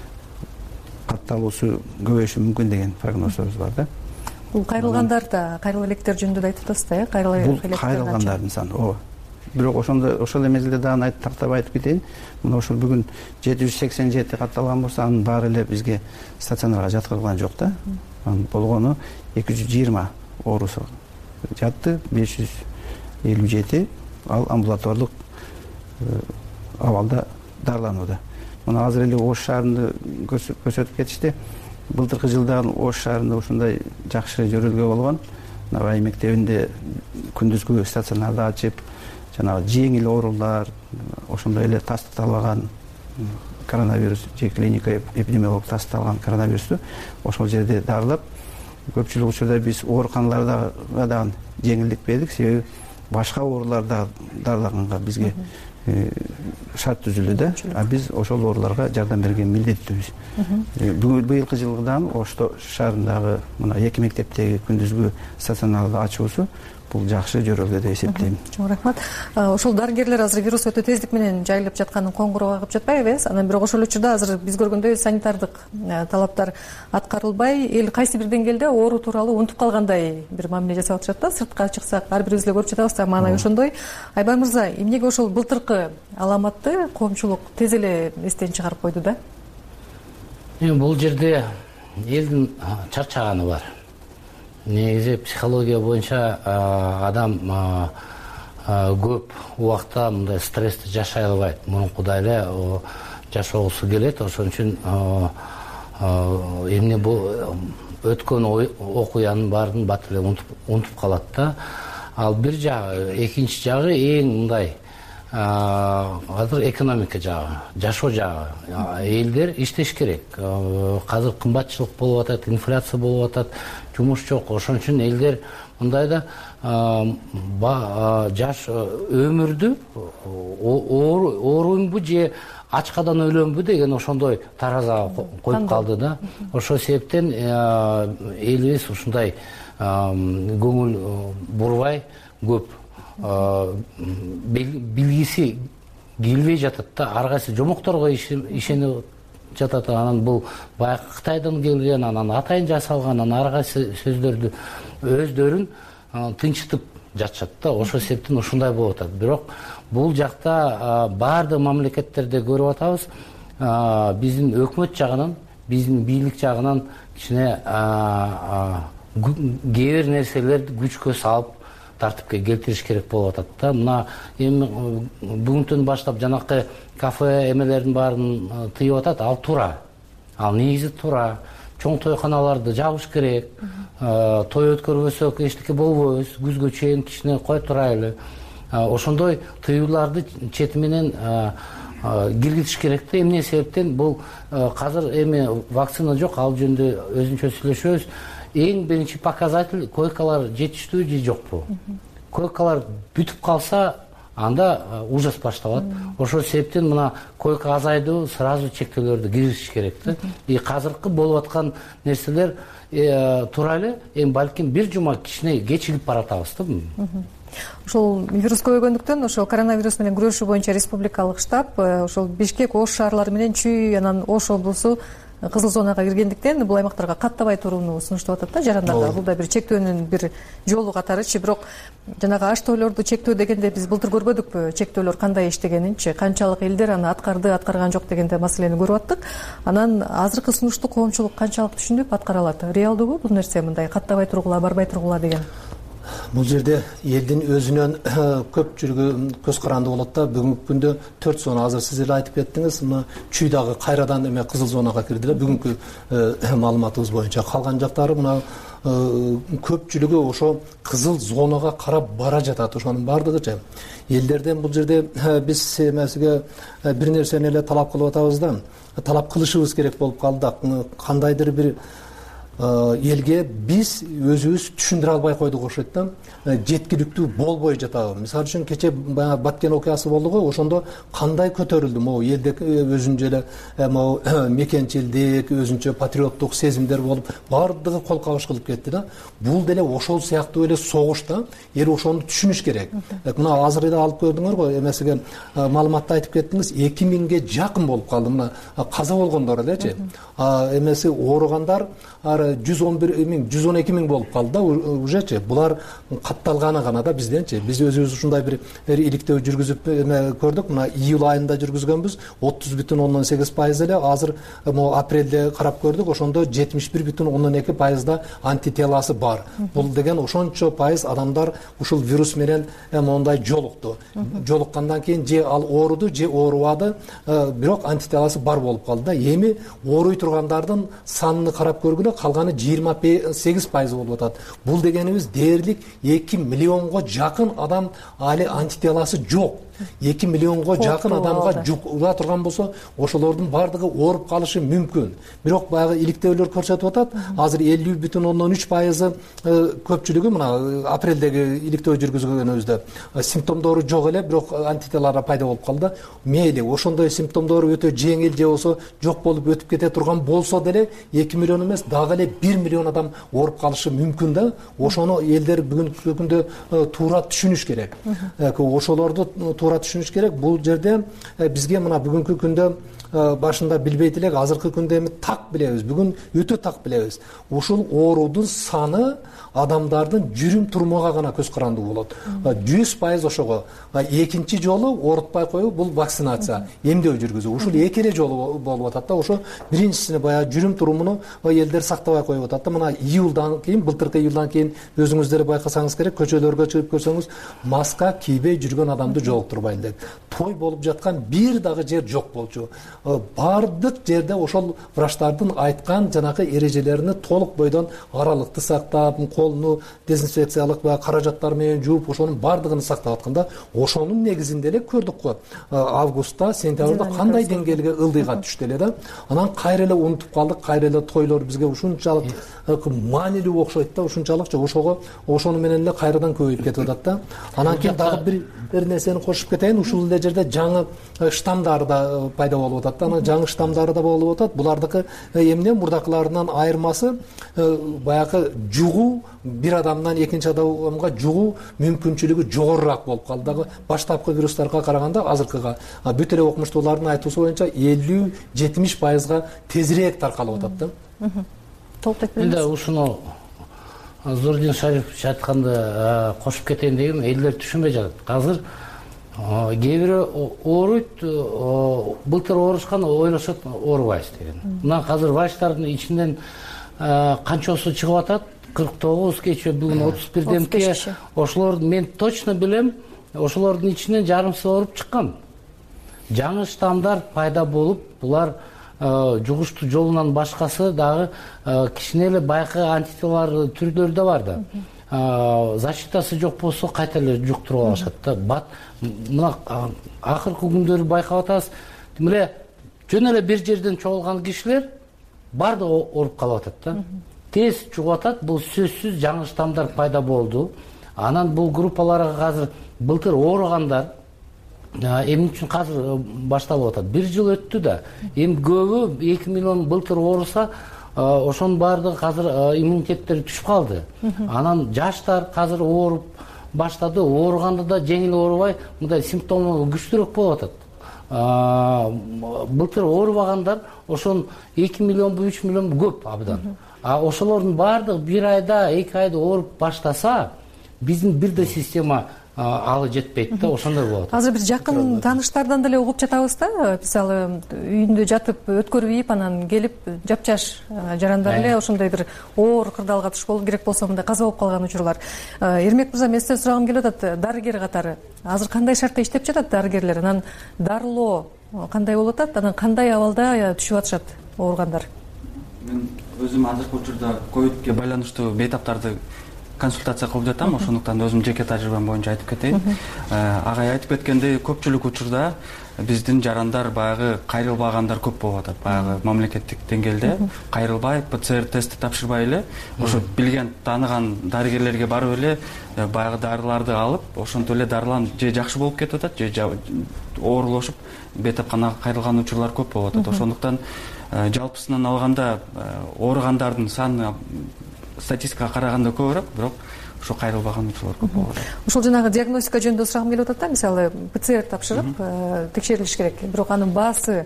катталуусу көбөйүшү мүмкүн деген прогноздорубуз бар да. Бул кайрылгандар да, кайрыла электердер жөнүндө да айтып атасыз да, э? Бул кайрылгандардын саны, ооба. Бирок ошол мезгилде дагы тактап айтып кетейин. Мына ошол бүгүн 787 катталган болсо, анын баары эле бизге стационарга жаткырылган жок да. Анын болгону 220 оорусу жатты, 57, ал амбулаторлук абалда дарыланууда. Мына азыр эле Ош шаарында көрсөтүп кетишти. Былтыркы жылдагы Ош шаарында ушундай жакшы жөрөлгө болгон. Ай мектебинде күндүзгү стационарды ачып, жанагы жеңил оорулар, ошондой эле тастыкталган коронавирус, же клиника эпидемиологиялык тастыкталган коронавирусту ошол жерде дарылап, көпчүлүк учурда биз ооруканаларда дагы жеңилдик бердик, себеби башка ооруларда дарылаганга бизге шарт түзүлдү да. А биз ошол ооруларга жардам берген милдеттүүбүз. Быйылкы жылдан Ош шаарындагы мына 2 мектептеги күндүзгү стационарды ачуусу бул жакшы жөрөлгө деп эсептейм. Чоң рахмат. Ошол дарыгерлер азыр вирус өтө тездик менен жайылып жатканын коңгуроо кагып жатпайбы? Анан бирок ошол учурда азыр биз көргөндөй санитардык талаптар аткарылбай, эл кайсы бир деңгээлде оору тууралуу унутуп калгандай бир мамиле жасап атышат да. Сыртка чыксак ар бирибиз эле көрүп жатабыз да, маанай ошондой. Айбар мырза, эмнеге ошол былтыркы аламатты коомчулук тез эле эстен чыгарып койду да? Бул жерде элдин чарчаганы бар. Негизи психология боюнча адам көп убакта мындай стрессти жашай албайт. Мурункудай эле жашоосу келет. Ошон үчүн эмне өткөн окуянын баарын бат эле унутуп калат да. Ал бир жагы, экинчи жагы эң мындай азыр экономика жагы, жашоо жагы. Элдер иштеш керек. Азыр кымбатчылык болуп атат, инфляция болуп атат, жумуш жок. Ошон үчүн элдер мындайда жаш өмүрдү оорумбу же ачкадан өлөмбү деген ошондой таразага коюп калды да. Ошол себептен элибиз ушундай көңүл бурбай көп билгиси келбей жатат да. Ар кайсы жомокторго ишенип жатат. Анан бул баягы Кытайдан келген, анан атайын жасалган, анан ар кайсы сөздөрдү өздөрүн тынчытып жатышат да. Ошол себептен ушундай болуп атат. Бирок бул жакта баардык мамлекеттерде көрүп атабыз, биздин өкмөт жагынан, биздин бийлик жагынан кичине кээ бир нерселерди күчкө салып тартипке келтириш керек болуп атат да. Мына эми бүгүнтөн баштап жанакы кафе эмелердин баарын тыйып атат. Ал туура. Ал негизи туура. Чоң тойканаларды жабыш керек. Той өткөрбөсөк эчтеке болбойбуз. Күзгө чейин кичине кой турайлы. Ошондой тыюуларды чети менен киргизиш керек да. Эмне себептен бул азыр эми вакцина жок, ал жөнүндө өзүнчө сүйлөшөбүз. Эң биринчи показатель койкалар жетиштүү же жокпу. Койкалар бүтүп калса, анда ужас башталат. Ошол себептен мына койка азайды, сразу чектөөлөрдү киргизиш керек да. Азыркы болуп аткан нерселер туура эле, эми балким бир жума кичине кечигип баратабыз да. Ошол вирус көбөйгөндүктөн ошол коронавирус менен күрөшүү боюнча республикалык штаб ошол Бишкек, Ош шаарлары менен Чүй, анан Ош облусу кызыл зонага киргендиктен бул аймактарга каттабай турууну сунуштап атат да жарандарда. Бул да бир чектөөнүн бир жолу катарычы. Бирок жанагы аш тойлорду чектөө дегенде биз былтыр көрбөдүкпү? Чектөөлөр кандай иштегенинчи, канчалык элдер аны аткарды, аткарган жок дегенде маселени көрүп аттык. Анан азыркы сунушту коомчулук канчалык түшүнүп аткара алат? Реалдуубу бул нерсе, мындай каттабай тургула, барбай тургула деген? Бул жерде элдин өзүнөн көп жүргөн көз каранды болот да. Бүгүнкү күндө 4 зона, азыр сиз эле айтып кеттиңиз, мына Чүйдагы кайрадан эме кызыл зонага кирдилер бүгүнкү маалыматыбыз боюнча. Калган жактары мына көпчүлүгү ошо кызыл зонага карап бара жатат. Ошонун баардыгычы элдерден бул жерде биз эмесиге бир нерсени эле талап кылып атабыз да. Талап кылышыбыз керек болуп калды. Кандайдыр бир элге биз өзүбүз түшүндүрө албай койдук окшойт да. Жеткиликтүү болбой жатабы. Мисалы үчүн кече Баткен окуясы болду го, ошондо кандай көтөрүлдү могу элде өзүнчө эле могу мекенчилдик, өзүнчө патриоттук сезимдер болуп, баардыгы кол кабыш кылып кетти да. Бул деле ошол сыяктуу эле согуш да. Эл ошону түшүнүш керек. Мына азыр эле алып көрдүңөр го, эмесиге маалыматты айтып кеттиңиз, 2000ге жакын болуп калды. Мына каза болгондор элечи. Эмеси ооругандар 112 миң болуп калды да ужечи. Булар катталганы гана да бизденчи. Биз өзүбүз ушундай бир иликтөө жүргүзүп көрдүк. Мына июль айында жүргүзгөнбүз 30,8% эле. Азыр апрелде карап көрдүк, ошондо 71,2% антителасы бар. Бул деген ошончо пайыз адамдар ушул вирус менен мондай жолукту. Жолуккандан кийин же ал ооруду, же оорубады, бирок антителасы бар болуп калды да. Эми ооруй тургандардын санын карап көргүлө, калганы 28% болуп атат. Бул дегенибиз дээрлик 2 миллионго жакын адам али антителасы жок. 2 миллионго жакын адамга жугула турган болсо, ошолордун бардыгы ооруп калышы мүмкүн. Бирок баягы иликтөөлөр көрсөтүп атат, азыр 50,3% көпчүлүгү мына апрелдеги иликтөө жүргүзгөнүбүздө симптомдору жок эле, бирок антителар пайда болуп калды. Мейли, ошондой симптомдору өтө жеңил же болсо жок болуп өтүп кете турган болсо деле 2 миллион эмес, дагы эле 1 миллион адам ооруп калышы мүмкүн да. Ошону элдер бүгүнкү күндө туура түшүнүш керек. Ошолорду туура түшүнүш керек. Бул жерде бизге мына бүгүнкү күндө башында билбейт элек, азыркы күндө эми так билебиз. Бүгүн өтө так билебиз. Ушул оорудун саны адамдардын жүрүм турмуга гана көз карандуу болот. 100% ошого. Экинчи жолу оорутпай коюу бул вакцинация, эмдөө жүргүзүү. Ушул эки эле жолу болуп атат да. Ошо биринчисине баягы жүрүм турумуну элдер сактабай коюп атат да. Мына июлдан кийин, былтыркы июлдан кийин өзүңүздөр байкасаңыз керек, көчөлөргө чыгып көрсөңүз, маска кийбей жүргөн адамды жолуктурбайлы деп. Той болуп жаткан бир дагы жер жок болчу. Бардык жерде ошол врачтардын айткан жанакы эрежелерине толук бойдон аралыкты сактап, колуну дезинфекциялык каражаттар менен жууп, ошонун бардыгын сактап атканда, ошонун негизинде эле көрдүк го. Августта, сентябрда кандай деңгээлге ылдыйга түштү эле да. Анан кайра эле унутуп калдык, кайра эле тойлор бизге ушунчалык маанилүү окшойт да, ушунчалыкча ошону менен эле кайрадан көбөйүп кетип атат да. Анан кийин дагы бир нерсени кошуп кетейин. Ушул эле жерде жаңы штамдар да пайда болуп атат да. Анан жаңы штамдары да болуп атат. Булардыкы эмне мурдакыларынан айырмасы, баягы жугуу бир адамдан экинчи адамга жугуу мүмкүнчүлүгү жогорураак болуп калды. Дагы баштапкы вирустарга караганда азыркыга бүт эле окумуштуулардын айтуусу боюнча 50-70%га тезирээк таркалып атат да. Энди ушуну Зурдин Шарипович айтканды кошуп кетейин дегем, элдер түшүнбөй жатат. Азыр кээ бири ооруйт, былтыр оорушкан, ойлошот оорубайбыз деген. Мына азыр врачтардын ичинен канчосу чыгып атат? 49 кече, бүгүн 31-демке. Ошолорду мен точно билем, ошолордун ичинен жарымсы ооруп чыккан. Жаңы штамдар пайда болуп, булар жугуштуу жолунан башкасы дагы кичине эле байкы антителар түрлөрү да бар да. Защитасы жок болсо кайта эле жуктуруп алышат да. Мына акыркы күндөрү байкап атабыз. Демеле жөн эле бир жерден чогулган кишилер бардыгы ооруп калып атат да. Тез чугуп атат. Бул сөзсүз жаңы штамдар пайда болду. Анан бул группаларга азыр былтыр ооругандар эмне үчүн азыр башталып атат? Бир жыл өттү да. Эми көбү 2 миллион былтыр ооруса, ошонун баардыгы азыр иммунитеттери түшүп калды. Анан жаштар азыр ооруп баштады. Ооруганда да жеңил оорубай, мындай симптому күчтүүрөөк болуп атат. Былтыр оорубагандар ошон 2 миллионбу 3 миллионбу көп абдан. Ошолордун баардыгы бир айда, 2 айда ооруп баштаса, биздин бирдей система алы жетпейт да, ошондой болот. Азыр бир жакын тааныштардан деле угуп жатабыз да, мисалы үйүндө жатып өткөрүп ийип, анан келип жапжаш жарандар эле ошондой бир оор кырдаалга туш болуп керек болсо мындай каза болуп калган учурлар. Эрмек мырза, мен сизден сурагым келип атат, дарыгер катары азыр кандай шартта иштеп жатат дарыгерлер? Анан дарылоо кандай болуп атат? Анан кандай абалда түшүп атышат ооругандар? Мен өзүм азыркы учурда ковидке байланыштуу бейтаптарды консультация кылып жатам, ошондуктан өзүм жеке тажрыйбам боюнча айтып кетейин. Агай айтып кеткендей, көпчүлүк учурда биздин жарандар баягы кайрылбагандар көп болуп атат. Баягы мамлекеттик деңгээлде кайрылбай, ПЦР тести тапшырбай эле, ошо билген, тааныган дарыгерлерге барып эле баягы дарыларды алып, ошентип эле дарыланып, же жакшы болуп кетип атат, же оорулушуп бейтапканага кайрылган учурлар көп болуп атат. Ошондуктан жалпысынан алганда ооругандардын саны статистикага караганда көбүрөөк, бирок ошо кайрылбаган учурлар көп болот. Ошол жанагы диагностика жөнүндө сурагым келип атат да, мисалы ПЦР тапшырып текшерилиш керек, бирок анын баасы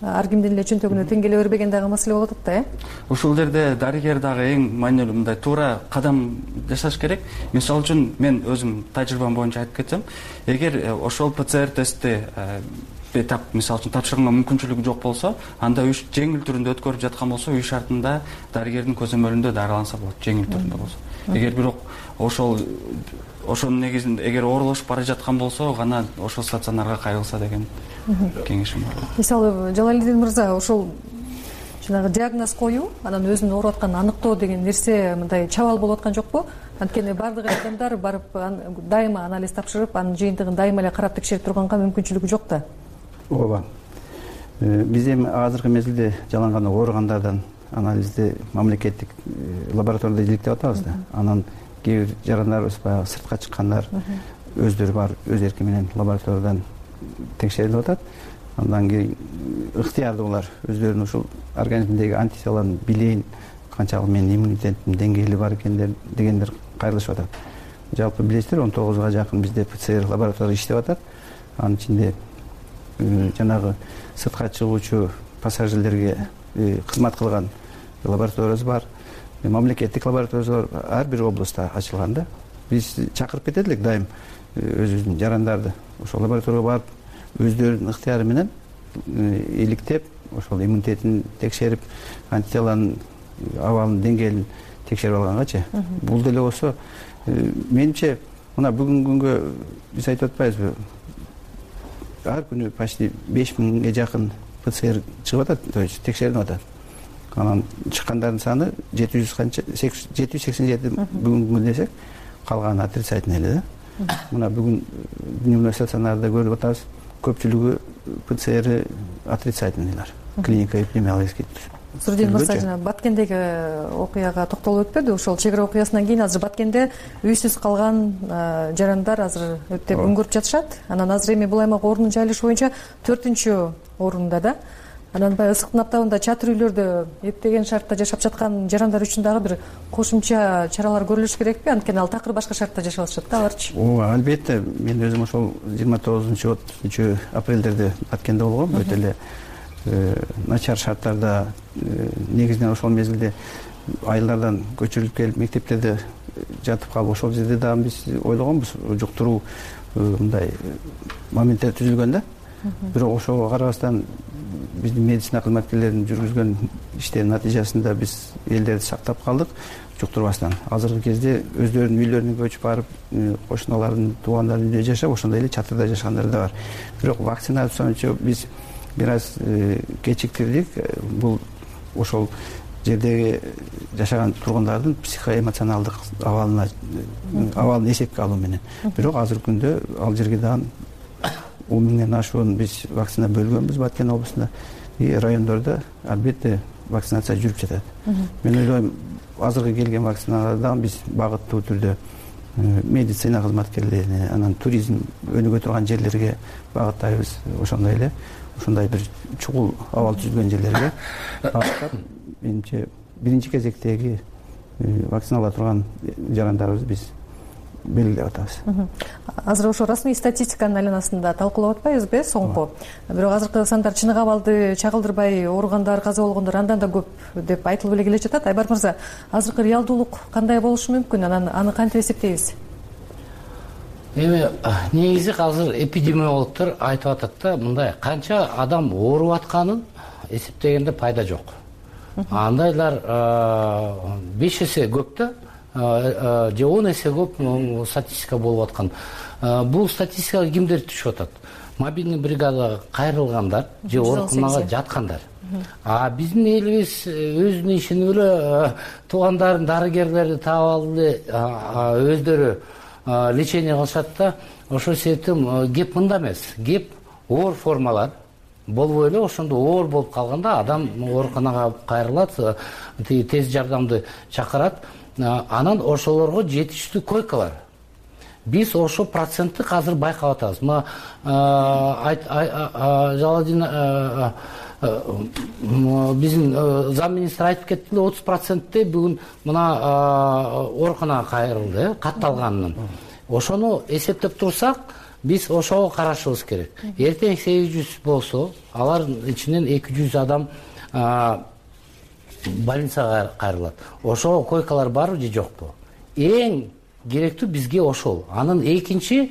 ар кимдин эле чөнтөгүнө тең келе бербеген дагы маселе болуп атат да, э? Ушул жерде дарыгер дагы эң маанилүү мындай туура кадам жасаш керек. Мисалы үчүн мен өзүм тажрыйбам боюнча айтып кетсем, эгер ошол ПЦР тестти бетап мисалы үчүн тапшырганга мүмкүнчүлүгү жок болсо, анда жеңил түрүндө өткөрүп жаткан болсо, үй шартында дарыгердин көзөмөлүндө дарыланса болот, жеңил түрүндө болсо. Эгер бирок ошонун негизинде эгер оорулашып бара жаткан болсо гана ошол стационарга кайрылса деген кеңешим бар. Мисалы Жалалидин мырза, ошол жанагы диагноз коюу, анан өзүнүн ооруп атканын аныктоо деген нерсе мындай чабал болуп аткан жокпу? Анткени бардык адамдар барып дайыма анализ тапшырып, анын жыйынтыгын дайыма эле карап текшерип турганга мүмкүнчүлүгү жок да. Ооба. Биз эми азыркы мезгилде жалаң гана ооругандардан анализди мамлекеттик лабораторияда иликтеп атабыз да. Анан кээ бир жарандарыбыз баягы сыртка чыккандар өздөрү барып өз эрки менен лабораториядан текшерилип атат. Андан кийин ыктыярдуу булар өздөрүнүн ушул организмдеги антителонун билейин, канчалык менин иммунитеттин деңгээли бар экен дегендер кайрылышып атат. Жалпы билесиздер, 19га жакын бизде ПЦР лаборатория иштеп атат. Анын ичинде жанагы сыртка чыгуучу пассажирлерге кызмат кылган лабораториябыз бар. Мамлекеттик лабораториябыз бар. Ар бир областта ачылган да. Биз чакырып кетет элек дайым өзүбүздүн жарандарды ошол лабораторияга барып өздөрүнүн ыктыяры менен иликтеп, ошол иммунитетин текшерип, антителонун абалын деңгээлин текшерип алгангачы. Бул деле болсо, менимче, мына бүгүнкү күнгө биз айтып атпайбызбы? Ар күнү почти 5000ге жакын ПЦР чыгып атат, то есть текшерилип атат. Анан чыккандардын саны 787 бүгүнкү күндө десек, калганы отрицательный эле да. Мына бүгүн дневной стационарда көрүп атабыз, көпчүлүгү ПЦР отрицательныйлар. Клиника эпидемиологический. Сурдин мырза, жана Баткендеги окуяга токтолуп өтпөдү. Ошол чек ара окуясынан кийин азыр Баткенде үйсүз калган жарандар азыр өтө күн көрүп жатышат. Анан азыр эми бул аймак ордунун жайылышы боюнча 4-чү орунда да. Анан баягы ысыктын аптабында чатыр үйлөрдө эптеген шартта жашап жаткан жарандар үчүн дагы бир кошумча чаралар көрүлүш керекпи? Анткени ал такыр башка шартта жашап атышат да аларчы. Ооба, албетте. Мен өзүм ошол 29-30 апрелдерде Баткенде болгом. Өтө эле начар шарттарда, негизинен ошол мезгилде айылдардан көчүрүлүп келип мектептерде жатып калып, ошол жерде дагы биз ойлогонбуз, жуктуруу мындай моменттер түзүлгөн да. Бирок ошого карабастан биздин медицина кызматкерлеринин жүргүзгөн иштеринин натыйжасында биз элдерди сактап калдык жуктурбастан. Азыркы кезде өздөрүнүн үйлөрүнө көчүп барып, кошуналардын, туугандардын үйүндө жашап, ошондой эле чатырда жашагандар да бар. Бирок вакцинация боюнча биз бир аз кечиктирдик. Бул ошол жердеги жашаган тургундардын психоэмоционалдык абалын эсепке алуу менен. Бирок азыркы күндө ал жерге дагы 10 миңден ашуун биз вакцина бөлгөнбүз Баткен облусунда. И райондордо албетте вакцинация жүрүп жатат. Мен ойлойм, азыркы келген вакциналарды дагы биз багыттуу түрдө медицина кызматкерлерине, анан туризм өнүгө турган жерлерге багыттайбыз. Ошондой эле ушундай бир чугул абал түзүлгөн жерлерге багыттап, менимче биринчи кезектеги вакциналаа турган жарандарыбызды биз белгилеп атабыз. Азыр ошо расмий статистиканын айланасында талкуулап атпайбызбы, соңку? Бирок азыркы сандар чыныгы абалды чагылдырбай ооругандар, каза болгондор андан да көп деп айтылып эле келе жатат. Айбар мырза, азыркы реалдуулук кандай болушу мүмкүн? Анан аны кантип эсептейбиз? Эми негизи азыр эпидемиологдор айтып атат да, мындай канча адам ооруп атканын эсептегенде пайда жок. Андайлар 5 эсе көп да, же 10 эсе көп статистика болуп аткан. Бул статистикага кимдер түшүп атат? Мобильный бригадага кайрылгандар же ооруканага жаткандар. Биздин элибиз өзүнүн ишин эле туугандарын, дарыгерлерди таап алды, өздөрү лечение кылышат да. Ошол себептен кеп мында эмес. Кеп оор формалар болбой эле ошондо оор болуп калганда адам ооруканага кайрылат, тез жардамды чакырат. Анан ошолорго жетиштүү койкалар. Биз ошо процентти азыр байкап атабыз. Мына Жаладин биздин замминистр айтып кетти, 30%-те бүгүн мына ооруканага кайрылды, катталганын. Ошону эсептеп турсак, биз ошого карашыбыз керек. Эртең 800 болсо, алардын ичинен 200 адам больницага кайрылат. Ошого койкалар барбы же жокпу? Эң керектүү бизге ошол. Анын экинчи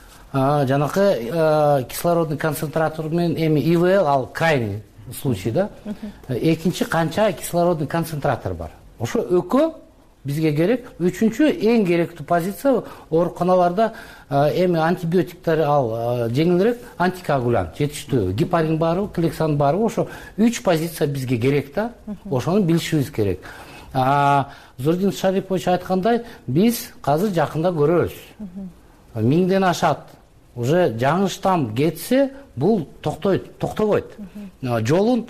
жанакы кислородный концентратор менен эми ИВЛ, ал крайний случай да. Экинчи канча кислородный концентратор бар. Ошо экөө бизге керек. Үчүнчү эң керектүү позиция ооруканаларда эми антибиотиктер ал жеңилирээк, антикоагулянт жетиштүү, гепарин барбы, клексан барбы, ошо 3 позиция бизге керек да. Ошону билишибиз керек. Зурдин Шарипович айткандай, биз азыр жакында көрөбүз. 1000ден ашат. Уже жаңы штамм кетсе, бул токтобойт. Жолун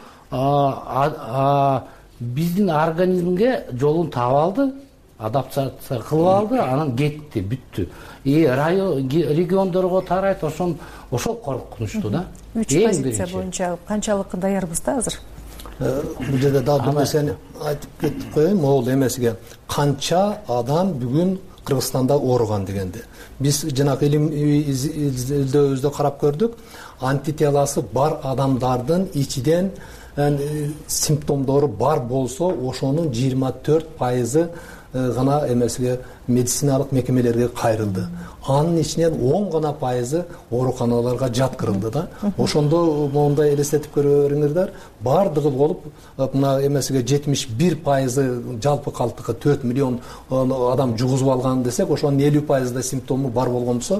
биздин организмге жолун таап алды, адаптация кылып алды, анан кетти, бүттү. Региондорго тарайт, ошол коркунучтуу да. 3 позиция боюнча канчалык даярбыз да азыр? Бул жерде дагы бир нерсени айтып кетип коеюн, могул эмесиге. Канча адам бүгүн Кыргызстанда ооруган дегенде. Биз жанагы илим изилдөөбүздө карап көрдүк. Антителасы бар адамдардын ичиден симптомдору бар болсо, ошонун 24% гана эмесиге медициналык мекемелерге кайрылды. Анын ичинен 10 гана пайызы ооруканаларга жаткырылды да. Ошондо мондай элестетип көрөңүздөр, бардыгы болуп мына эмесиге 71% жалпы калктыкка 4 миллион адам жугузуп алган десек, ошонун 50% да симптому бар болгон болсо,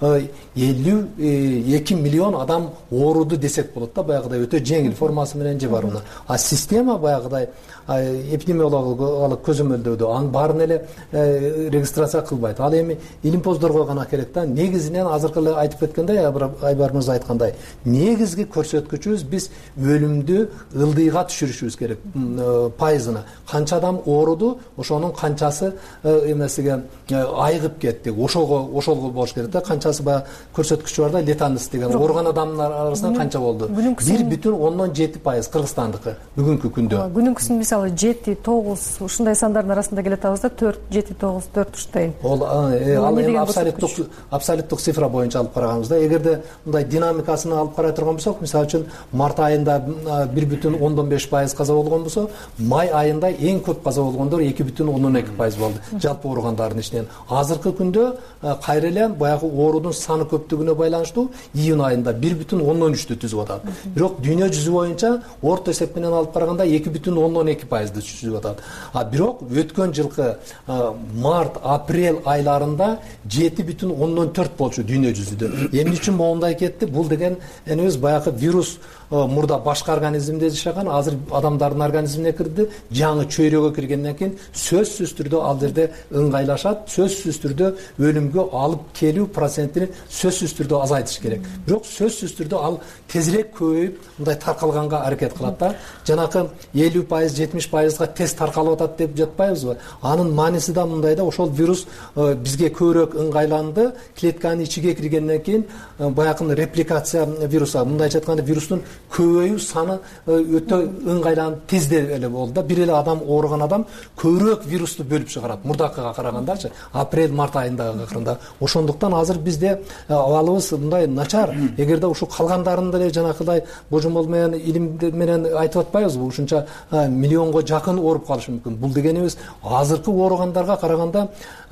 52 миллион адам ооруду десек болот да. Баягыдай өтө жеңил формасы менен же барына. Система баягыдай эпидемиологиялык көзөмөлдөөдө анын баарын эле регистрация кылбайт. Ал эми илимпоздорго гана керек да. Негизинен азыркы эле айтып кеткендей, Айбар мырза айткандай, негизги көрсөткүчүбүз биз өлүмдү ылдыйга түшүрүшүбүз керек пайызына. Канча адам ооруду, ошонун канчасы эмесиге айыгып кетти. Ошолго болуш керек да. Канчасы баягы көрсөткүчү бар да, летальность деген. Ооруган адамдар арасында канча болду? 1,7% Кыргызстандыкы бүгүнкү күндө. Күнүнкүсүн мисалы 7-9 ушундай сандардын арасында келе атабыз да, 4-7-9-4 уштай. Ал эми абсолюттук цифра боюнча алып караганыбызда, эгерде мындай динамикасын алып карай турган болсок, мисалы үчүн март айында 1,5% каза болгон болсо, май айында эң көп каза болгондор 2,2% болду жалпы ооругандардын ичинен. Азыркы күндө кайра эле баягы оорудун саны көптүгүнө байланыштуу июнь айында 1,13 түзүп атат. Бирок дүйнө жүзү боюнча орто эсеп менен алып караганда 2,2% түзүп атат. Бирок өткөн жылкы март, апрель айларында 7,4 болчу дүйнө жүзүдө. Эмне үчүн моундай кетти? Бул деген энебиз баягы вирус мурда башка организмде жашаган, азыр адамдардын организмине кирди, жаңы чөйрөгө киргенден кийин сөзсүз түрдө ал жерде ыңгайлашат, сөзсүз түрдө өлүмгө алып келүү процентин сөзсүз түрдө азайтыш керек. Бирок сөзсүз түрдө ал тезирээк көбөйүп, мындай таркалганга аракет кылат да. Жанакы 50%, 70%га тез таркалып атат деп жатпайбызбы? Анын мааниси да мындай да, ошол вирус бизге көбүрөөк ыңгайланды, клетканын ичиге киргенден кийин баягы репликация вируса, мындайча айтканда вирустун көбөйүү саны өтө ыңгайланып тезде эле болду да. Бир эле адам ооруган адам көбүрөөк вирусту бөлүп чыгарат мурдакыга карагандачы, апрель-март айындагы акырында. Ошондуктан азыр бизде абалыбыз мындай начар. Эгерде ушу калгандарын деле жанакыдай божомол менен илим менен айтып атпайбызбы? Ушунча миллионго жакын ооруп калышы мүмкүн. Бул дегенибиз азыркы ооругандарга караганда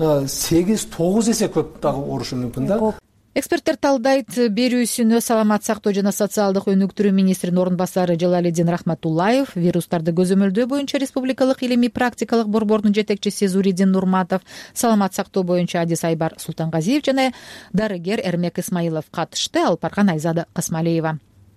8-9 эсе көп дагы оорушу мүмкүн да. Эксперттер талдайт. Берүүсүнө саламат сактоо жана социалдык өнүктүрүү министринин орун басары Жалалидин Рахматуллаев, вирустарды көзөмөлдөө боюнча республикалык илимий практикалык борбордун жетекчиси Зуридин Нурматов, саламат сактоо боюнча адис Айбар Султангазиев жана дарыгер Эрмек Исмаилов катышты. Алып барган Айзада Касмалиева.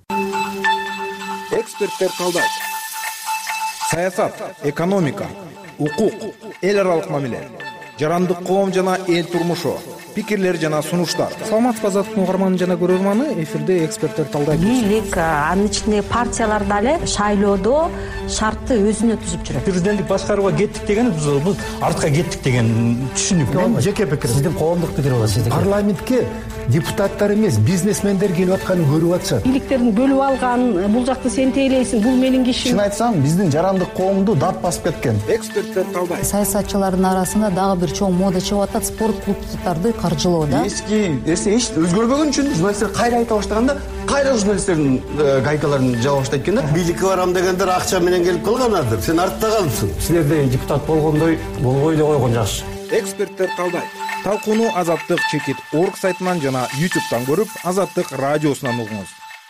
Эксперттер талдайт. Саясат, экономика, укук, эл аралык мамиле, жарандык коом жана эл турмушу, пикирлер жана сунуштар. Саламатсызбы азаттык угарманы жана көрөрманы, эфирде эксперттер талдайт. Бийлик, анын ичинде партиялар дагы шайлоодо шартты өзүнө түзүп жүрөт. Президенттик башкарууга кеттик деген биз артка кеттик деген түшүнүк. Жеке пикир. Сиздин коомдук пикир болот. Парламентке депутаттар эмес, бизнесмендер келип атканын көрүп атышат. Бийликтерин бөлүп алган, бул жакты сен тейлейсиң, бул менин кишим. Чын айтсам, биздин жарандык коомду дат басып кеткен. Эксперттер талдайт. Саясатчылардын арасында дагы бир чоң мода чыгып атат, спорт клубдарды каржылоо да. Эч өзгөрбөгөн үчүн журналисттер кайра айта баштаганда, кайра журналисттердин гайкаларын жаба баштайт экен да. Бийликке барам дегендер акча менен келип калганадыр. Сен артта калыпсың. Силердей депутат болгондой болбой эле койгон жакшы. Эксперттер талдайт. Талкууну Азаттык чекит орг сайтынан жана YouTube'дан көрүп, Азаттык радиосунан угуңуз.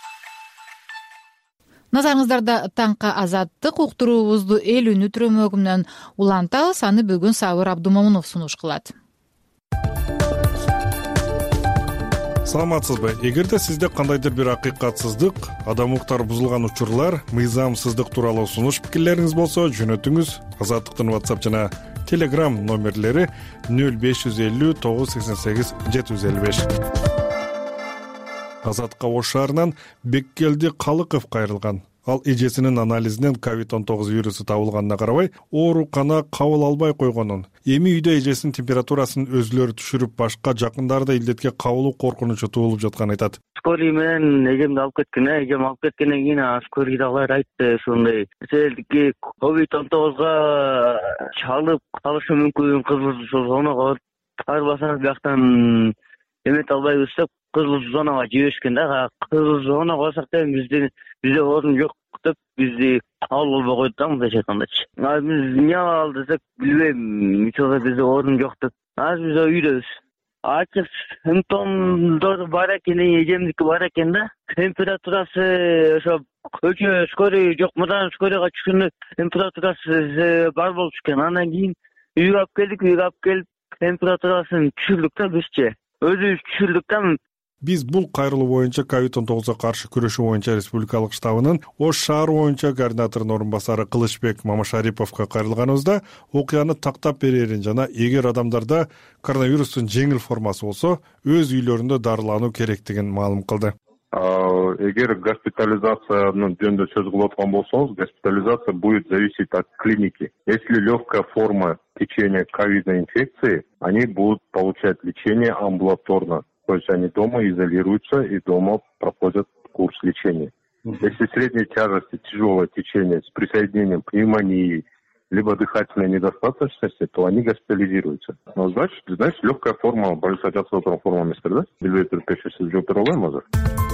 Назарыңыздарда таңкы Азаттык уктуруубузду эл үнү түрөмөгү менен улантабыз. Аны бүгүн Сабыр Абдумомунов сунуш кылат. Саламатсызбы? Эгерде сизде кандайдыр бир акыйкатсыздык, адам укуктары бузулган учурлар, мыйзамсыздык тууралуу сунуш пикирлериңиз болсо, жөнөтүңүз. Азаттыктын WhatsApp жана Telegram номерлери 0550 988 755. Азаттыкка Ош шаарынан Беккелди Калыков кайрылган. Ал эжесинин анализинен COVID-19 вирусу табылганына карабай, оорукана кабыл албай койгонун, эми үйдө эжесинин температурасын өзүлөрү түшүрүп, башка жакындары да илдетке кабылуу коркунучу туулуп жатканын айтат. Скорый менен эжемди алып кеткен, эжем алып кеткенден кийин скорыйдагылар айтты ушундай. Силердики COVID-19 чалып калышы мүмкүн, кызыл зонага тарбасаңыз бияктан эмете албайбыз деп кызыл зонага жиберишкен да. Кызыл зонага барсак да бизде орун жок деп бизди кабыл албай койду да, мындайча айткандачы. Биз эмне алалы десек билбейм, мисалга бизде орун жок деп. Азыр биз үйдөбүз. Ачык симптомдор бар экен, эжемдики бар экен да. Температурасы ошо көчө скорый жок, мындан скорыйга түшкөндө температурасы бар болуп түшкөн. Андан кийин үйгө алып келип температурасын түшүрдүк да бизче. Өзүбүз түшүрдүк да. Биз бул кайрылуу боюнча COVID-19 каршы күрөшүү боюнча республикалык штабынын Ош шаар боюнча координаторунун орун басары Кылычбек Мамашариповго кайрылганыбызда окуяны тактап берерин жана эгер адамдарда коронавирустун жеңил формасы болсо, өз үйлөрүндө дарылануу керектигин маалым кылды. Эгер госпитализациянын жөнүндө сөз кылып аткан болсоңуз, госпитализация будет зависеть от клиники. Если легкая форма течения ковидной инфекции, они будут получать лечение амбулаторно. То есть они дома изолируются и дома проходят курс лечения. Если средней тяжести тяжелое течение с присоединением пневмонии либо дыхательной недостаточности, то они госпитализируются. Но значит легкая форма, больница жатып форма эместир да? Билбей туруп пешесиз жооптор албайм азыр.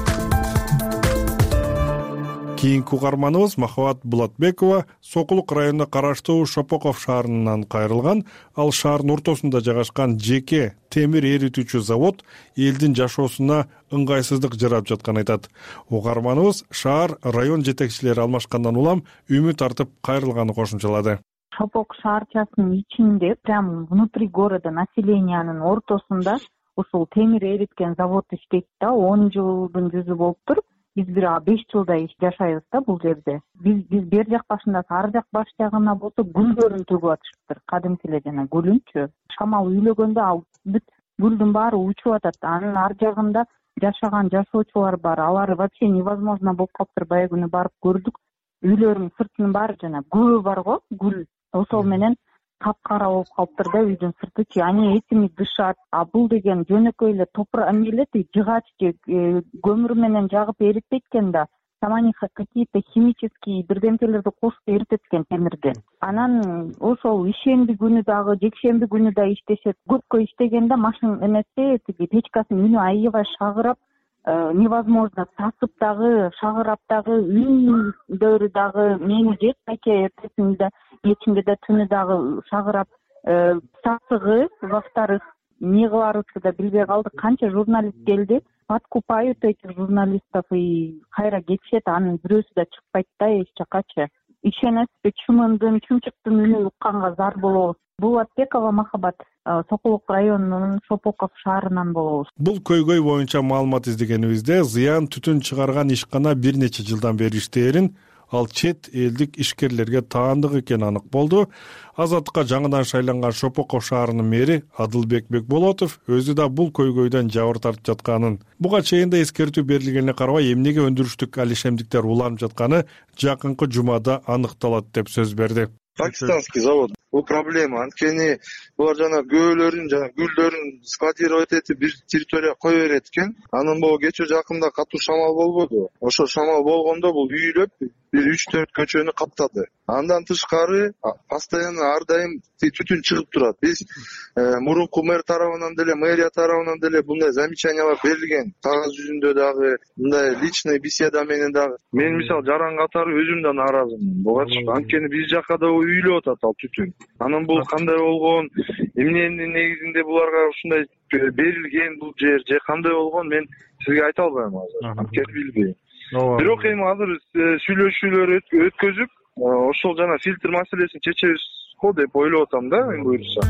Кийинки угарманыбыз Махабат Булатбекова Сокулук районуна караштуу Шопоков шаарынан кайрылган. Ал шаардын ортосунда жайгашкан жеке темир эритүүчү завод элдин жашоосуна ыңгайсыздык жарап жатканын айтат. Угарманыбыз шаар район жетекчилери алмашкандан улам үмүт артып кайрылганын кошумчалады. Шопок шаарчасынын ичинде, прямо внутри города, населениянын ортосунда ушул темир эриткен завод иштейт да, 10 жылдын жүзү болуптур. Биз 5 жылдай жашайбыз да бул жерде. Биз бер жак башында, ар жак баш жагына болсо гүлдөрүн төгүп атышыптыр. Кадимки эле жана гүлүнчү. Шамал үйлөгөндө ал бүт гүлдүн баары учуп атат. Анын ар жагында жашаган жашоочулар бар. Алар вообще невозможно болуп калыптыр. Баягы күнү барып көрдүк. Үйлөрүнүн сыртынын баары жана гүлү бар го, гүл. Ошол менен капкара болуп калыптыр да үйдүн сыртычы. Ани этими дышат. А бул деген жөнөкөй эле топурак эмелет, жыгач же көмүр менен жагып эритпейт экен да. Там какие-то химические бирдемчелерди кошуп эритет экен темирден. Анан ошол ишемби күнү дагы, жекшемби күнү да иштешет. Көпкө иштегенде машина эмесе, тиги печкасынын үнү аябай шагырап, невозможно тасып дагы, шагырап дагы, үндөрү дагы мени жетпейт, эртесинде кечинде да түнү дагы шагырап, сасыгы, во-вторых, эмне кыларыбызды да билбей калдык. Канча журналист келди, подкупают этих журналистов и кайра кетишет, анын бирөөсү да чыкпайт да эч жакачы. Ишенесизби, чымындын, чымчыктын үнүн укканга зар болобуз. Булатбекова Махабат, Сокулук районунун Шопоков шаарынан болобуз. Бул көйгөй боюнча маалымат издегенибизде зыян түтүн чыгарган ишкана бир нече жылдан бери иштээрин, ал чет элдик ишкерлерге таандык экени анык болду. Азаттыкка жаңыдан шайланган Шопоков шаарынын мэри Адылбек Бекболотов өзү да бул көйгөйдөн жабыр тартып жатканын, буга чейин да эскертүү берилгенине карабай эмнеге өндүрүштүк алишемдиктер уланып жатканы жакынкы жумада аныкталат деп сөз берди. Пакистанский завод бул проблема. Анткени булар жана көөлөрүн жана гүлдөрүн складировать этип бир территорияга кое берет экен. Анан могу кечээ жакында катуу шамал болбоду. Ошо шамал болгондо бул үйүлөп бир 3-4 көчөнү каптады. Андан тышкары постоянно ар дайым түтүн чыгып турат. Биз мурунку мэр тарабынан деле, мэрия тарабынан деле мындай замечаниялар берилген. Кагаз жүзүндө дагы, мындай личный беседа менен дагы. Мен мисалы жаран катары өзүм да нааразымын. Бугачы анткени биз жакка да үйүлүп атат ал түтүн. Анан бул кандай болгон, эмненин негизинде буларга ушундай берилген бул жер же кандай болгон мен сизге айта албайм азыр. Анткени билбейм. Бирок эми азыр сүйлөшүүлөр өткөзүп, ошол жана фильтр маселесин чечебиз го деп ойлоп атам да, эми буюрса.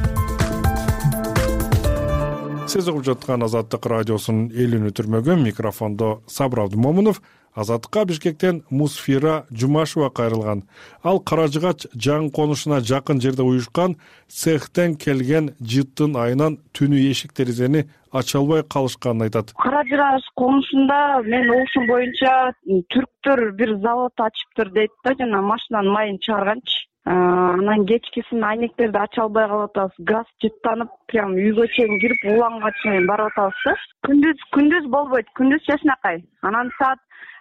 Сиз угуп жаткан Азаттык радиосунун эл үнү түрмөгү, микрофондо Сабыр Абдымомунов. Азаттыкка Бишкектен Мусфира Жумашева кайрылган. Ал Каражыгач жаңы конушуна жакын жерде уюшкан цехтен келген жыттын айынан түнү эшик терезени ача албай калышканын айтат. Каражыгач конушунда мен угушум боюнча түрктөр бир завод ачыптыр дейт да, жана машинанын майын чыгарганчы. Анан кечкисин айнектерди ача албай калып атабыз. Газ жыттанып, прям үйгө чейин кирип, уланга чейин барып атабыз да. Күндүз болбойт, күндүз чечнакай. Анан саат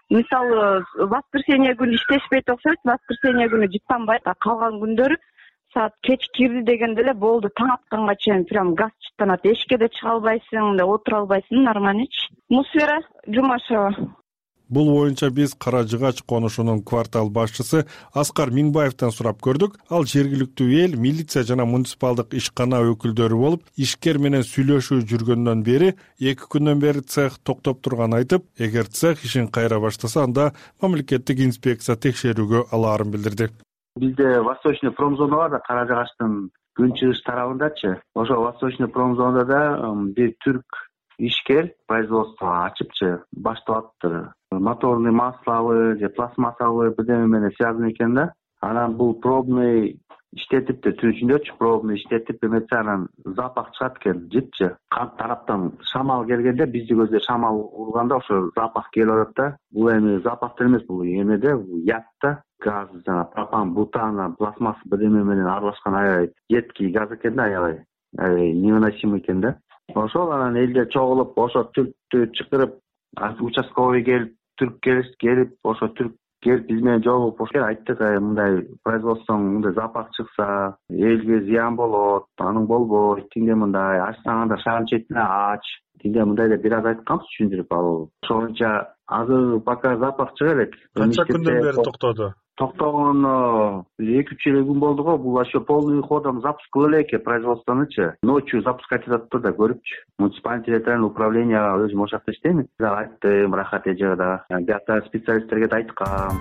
мисалы воскресенье күнү иштешпейт окшойт, воскресенье күнү жыттанбайт, калган күндөрү саат кеч кирди дегенде эле болду, таң атканга чейин прям газ жыттанат. Эшикке да чыга албайсың, отура албайсың, нормальныйчы. Мусфира Жумашева. Бул боюнча биз Каражыгач конушунун квартал башчысы Аскар Миңбаевден сурап көрдүк. Ал жергиликтүү эл, милиция жана муниципалдык ишкана өкүлдөрү болуп, ишкер менен сүйлөшүү жүргөндөн бери 2 күндөн бери цех токтоп турганын айтып, эгер цех ишин кайра баштаса, анда мамлекеттик инспекция текшерүүгө алаарын билдирди. Бизде Восточный промзона бар да, Каражыгачтын күнчыгыш тарабындачы. Ошо Восточный промзонада бир түрк ишкер производство ачыпчы, башталаптыр. Моторный масловый же пластмассовый бирдеме менен связан экен да. Анан бул пробный иштетипти, түн ичиндечи пробный иштетип эметсе, анан запах чыгат экен, жытчы. Кант тараптан шамал келгенде, бизди көздөр шамал урганда ошо запах келип атат да. Бул эми запахтар эмес, бул эмеде, бул ят да. Газ, жана пропан, бутан, пластмасса бирдеме менен аралашкан аябай едкий газ экен да, аябай невыносимый экен да. Ошол анан элде чогулуп, ошо түрктү чакырып, участковый келип, түрк келип, ошо түрк келип биз менен жолугуп айттык, мындай производствоң мындай запах чыкса, элге зыян болот, анын болбойт, тиңде мындай ачсаң анда шаан четине ач, тиңде мындай деп бир аз айтканбыз, түшүндүрүп ал. Ошонча азыр пока запах чыга элек. Канча күндөн бери токтоду? Токтогону 2-3 күн болду го. Бул ошо полный ходом запуск кыла элек производствонучу. Ночью запускать этип да көрүпчү. Муниципалдык территориальное управленияга өзүм ошол жакта иштейм. Айттым, рахат эжеда. Бияка специалисттерге да айткам.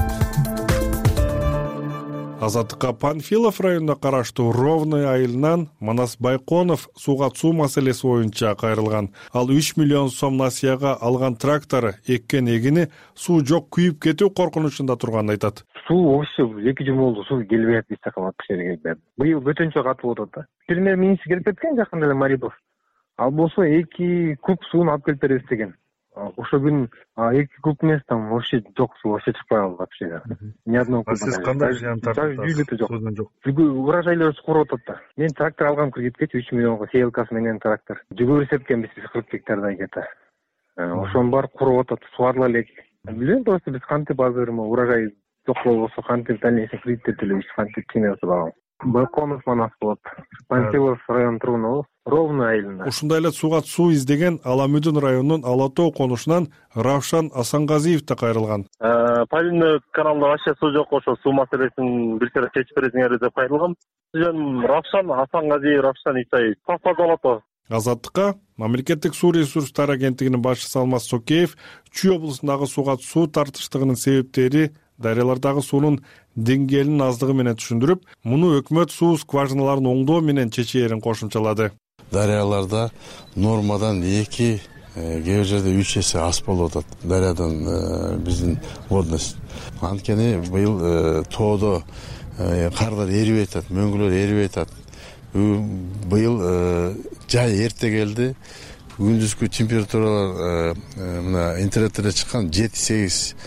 Азаттыкка Панфилов районуна караштуу Ровный айылынан Манас Байконов сууга суу маселеси боюнча кайрылган. Ал 3 миллион сом насыяга алган трактор эккен эгини суу жок күйүп кетүү коркунучунда турганын айтат. Суу вообще 2 жыл болду, суу келбей атат, бизге келбей атат. Быйыл бөтөнчө катылып атат да. Премьер-министр келип кеткен жакында эле Марипов. Ал болсо 2 куб сууну алып келип беребиз деген. Ошо күн 2 куб эмес, там вообще жок, суу вообще чыкпай калды вообще. Ни одного куба. Сиз кандай зыян тартасыз? Судан жок. Урожайлар куруп атат да. Мен трактор алгам кредитке 3 миллионго, сейлкасы менен трактор. Жүгөрү сепкенбиз 40 гектардай кете. Ошонун баары куруп атат, сугарыла элек. Билем, просто биз кантип азыр урожай жок болбосо кантип дальнейший кредиттер төлөйбүз, кантип чейинебиз багам. Байконов Манас болот. Панфилов район тургуну, Ровный айылында. Ушундай эле сууга суу издеген Аламүдүн районунун Ала Тоо конушунан Равшан Асангазиев да кайрылган. Полимный каналда вообще суу жок, ошо суу маселесин бир кere чечип бересиңер деп кайрылгам. Сизден Равшан Асангазиев, Равшан Исаев. Сапат Алато. Азаттыкка мамлекеттик суу ресурстары агенттигинин башчысы Алмаз Сокеев Чүй облусундагы сууга суу тартыштыгынын себептери дарыялардагы суунун деңгээлинин аздыгы менен түшүндүрүп, муну өкмөт суу скважиналарын оңдоо менен чечээрин кошумчалады. Дарыяларда нормадан 2, кээ бир жерде 3 эсе аз болуп атат. Дарыядан биздин водность. Анткени быйыл тоодо кардар эрибей атат, мөңгүлөр эрибей атат. Быйыл жай эрте келди. Күндүзгү температуралар мына интернетте чыккан 7-8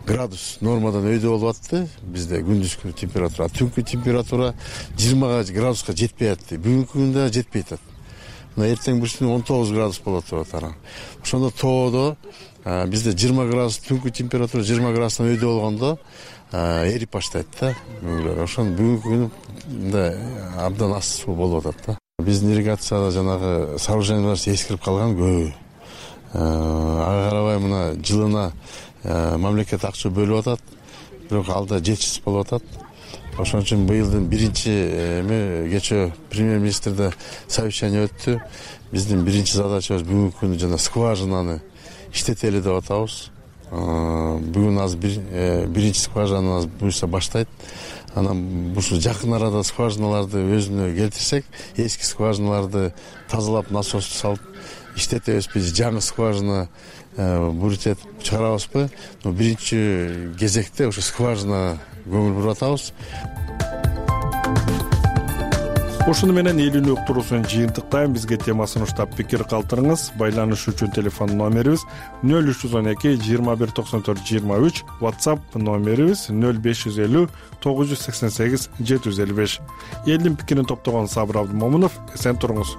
градус нормадан өйдө болуп атты бизде күндүзкү температура. Түнкү температура 20 градуска жетпей атты. Бүгүнкү күндө жетпей атат. Мына эртең бүрсүнө 19 градус болот деп атат. Ошондо тоодо бизде 20 градус түнкү температура 20 градустан өйдө болгондо эрип баштайт да. Ошон бүгүнкү күндө абдан аз суу болуп атат да. Биздин ирригацияда жанагы сооружениялар эскирип калган көп. Ага карабай мына жылына мамлекет акча бөлүп атат, бирок алда жетишсиз болуп атат. Ошон үчүн быйылдын биринчи кечээ премьер-министрде совещание өттү. Биздин биринчи задачабыз бүгүнкү күндө жана скважинаны иштетели деп атабыз. Бүгүн азыр биринчи скважинаны буюрса баштайт. Анан ушул жакын арада скважиналарды өзүнө келтирсек, эски скважиналарды тазалап, насос салып иштетебизби, жаңы скважина бурут этип чыгарабызбы? Биринчи кезекте ошо скважина көңүл буруп атабыз. Ушуну менен элүүнү уктуруусун жыйынтыктайм. Бизге темасын уштап пикир калтырыңыз. Байланыш үчүн телефон номерибиз 0312 21 94 23, WhatsApp номерибиз 0550 988 755. Элдин пикирин топтогон Сабыр Абдымомунов. Эсен туруңуз.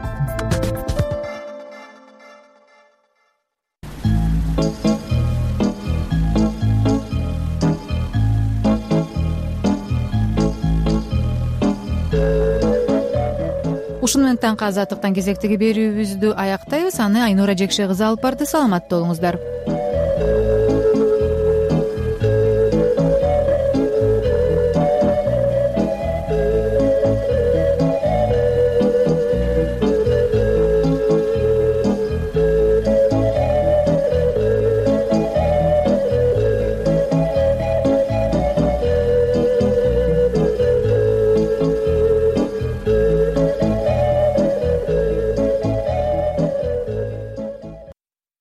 Ушуну менен таңкы азаттыктан кезектеги берүүбүздү аяктайбыз. Аны Айнура Жекше кызы алып барды. Саламатта болуңуздар.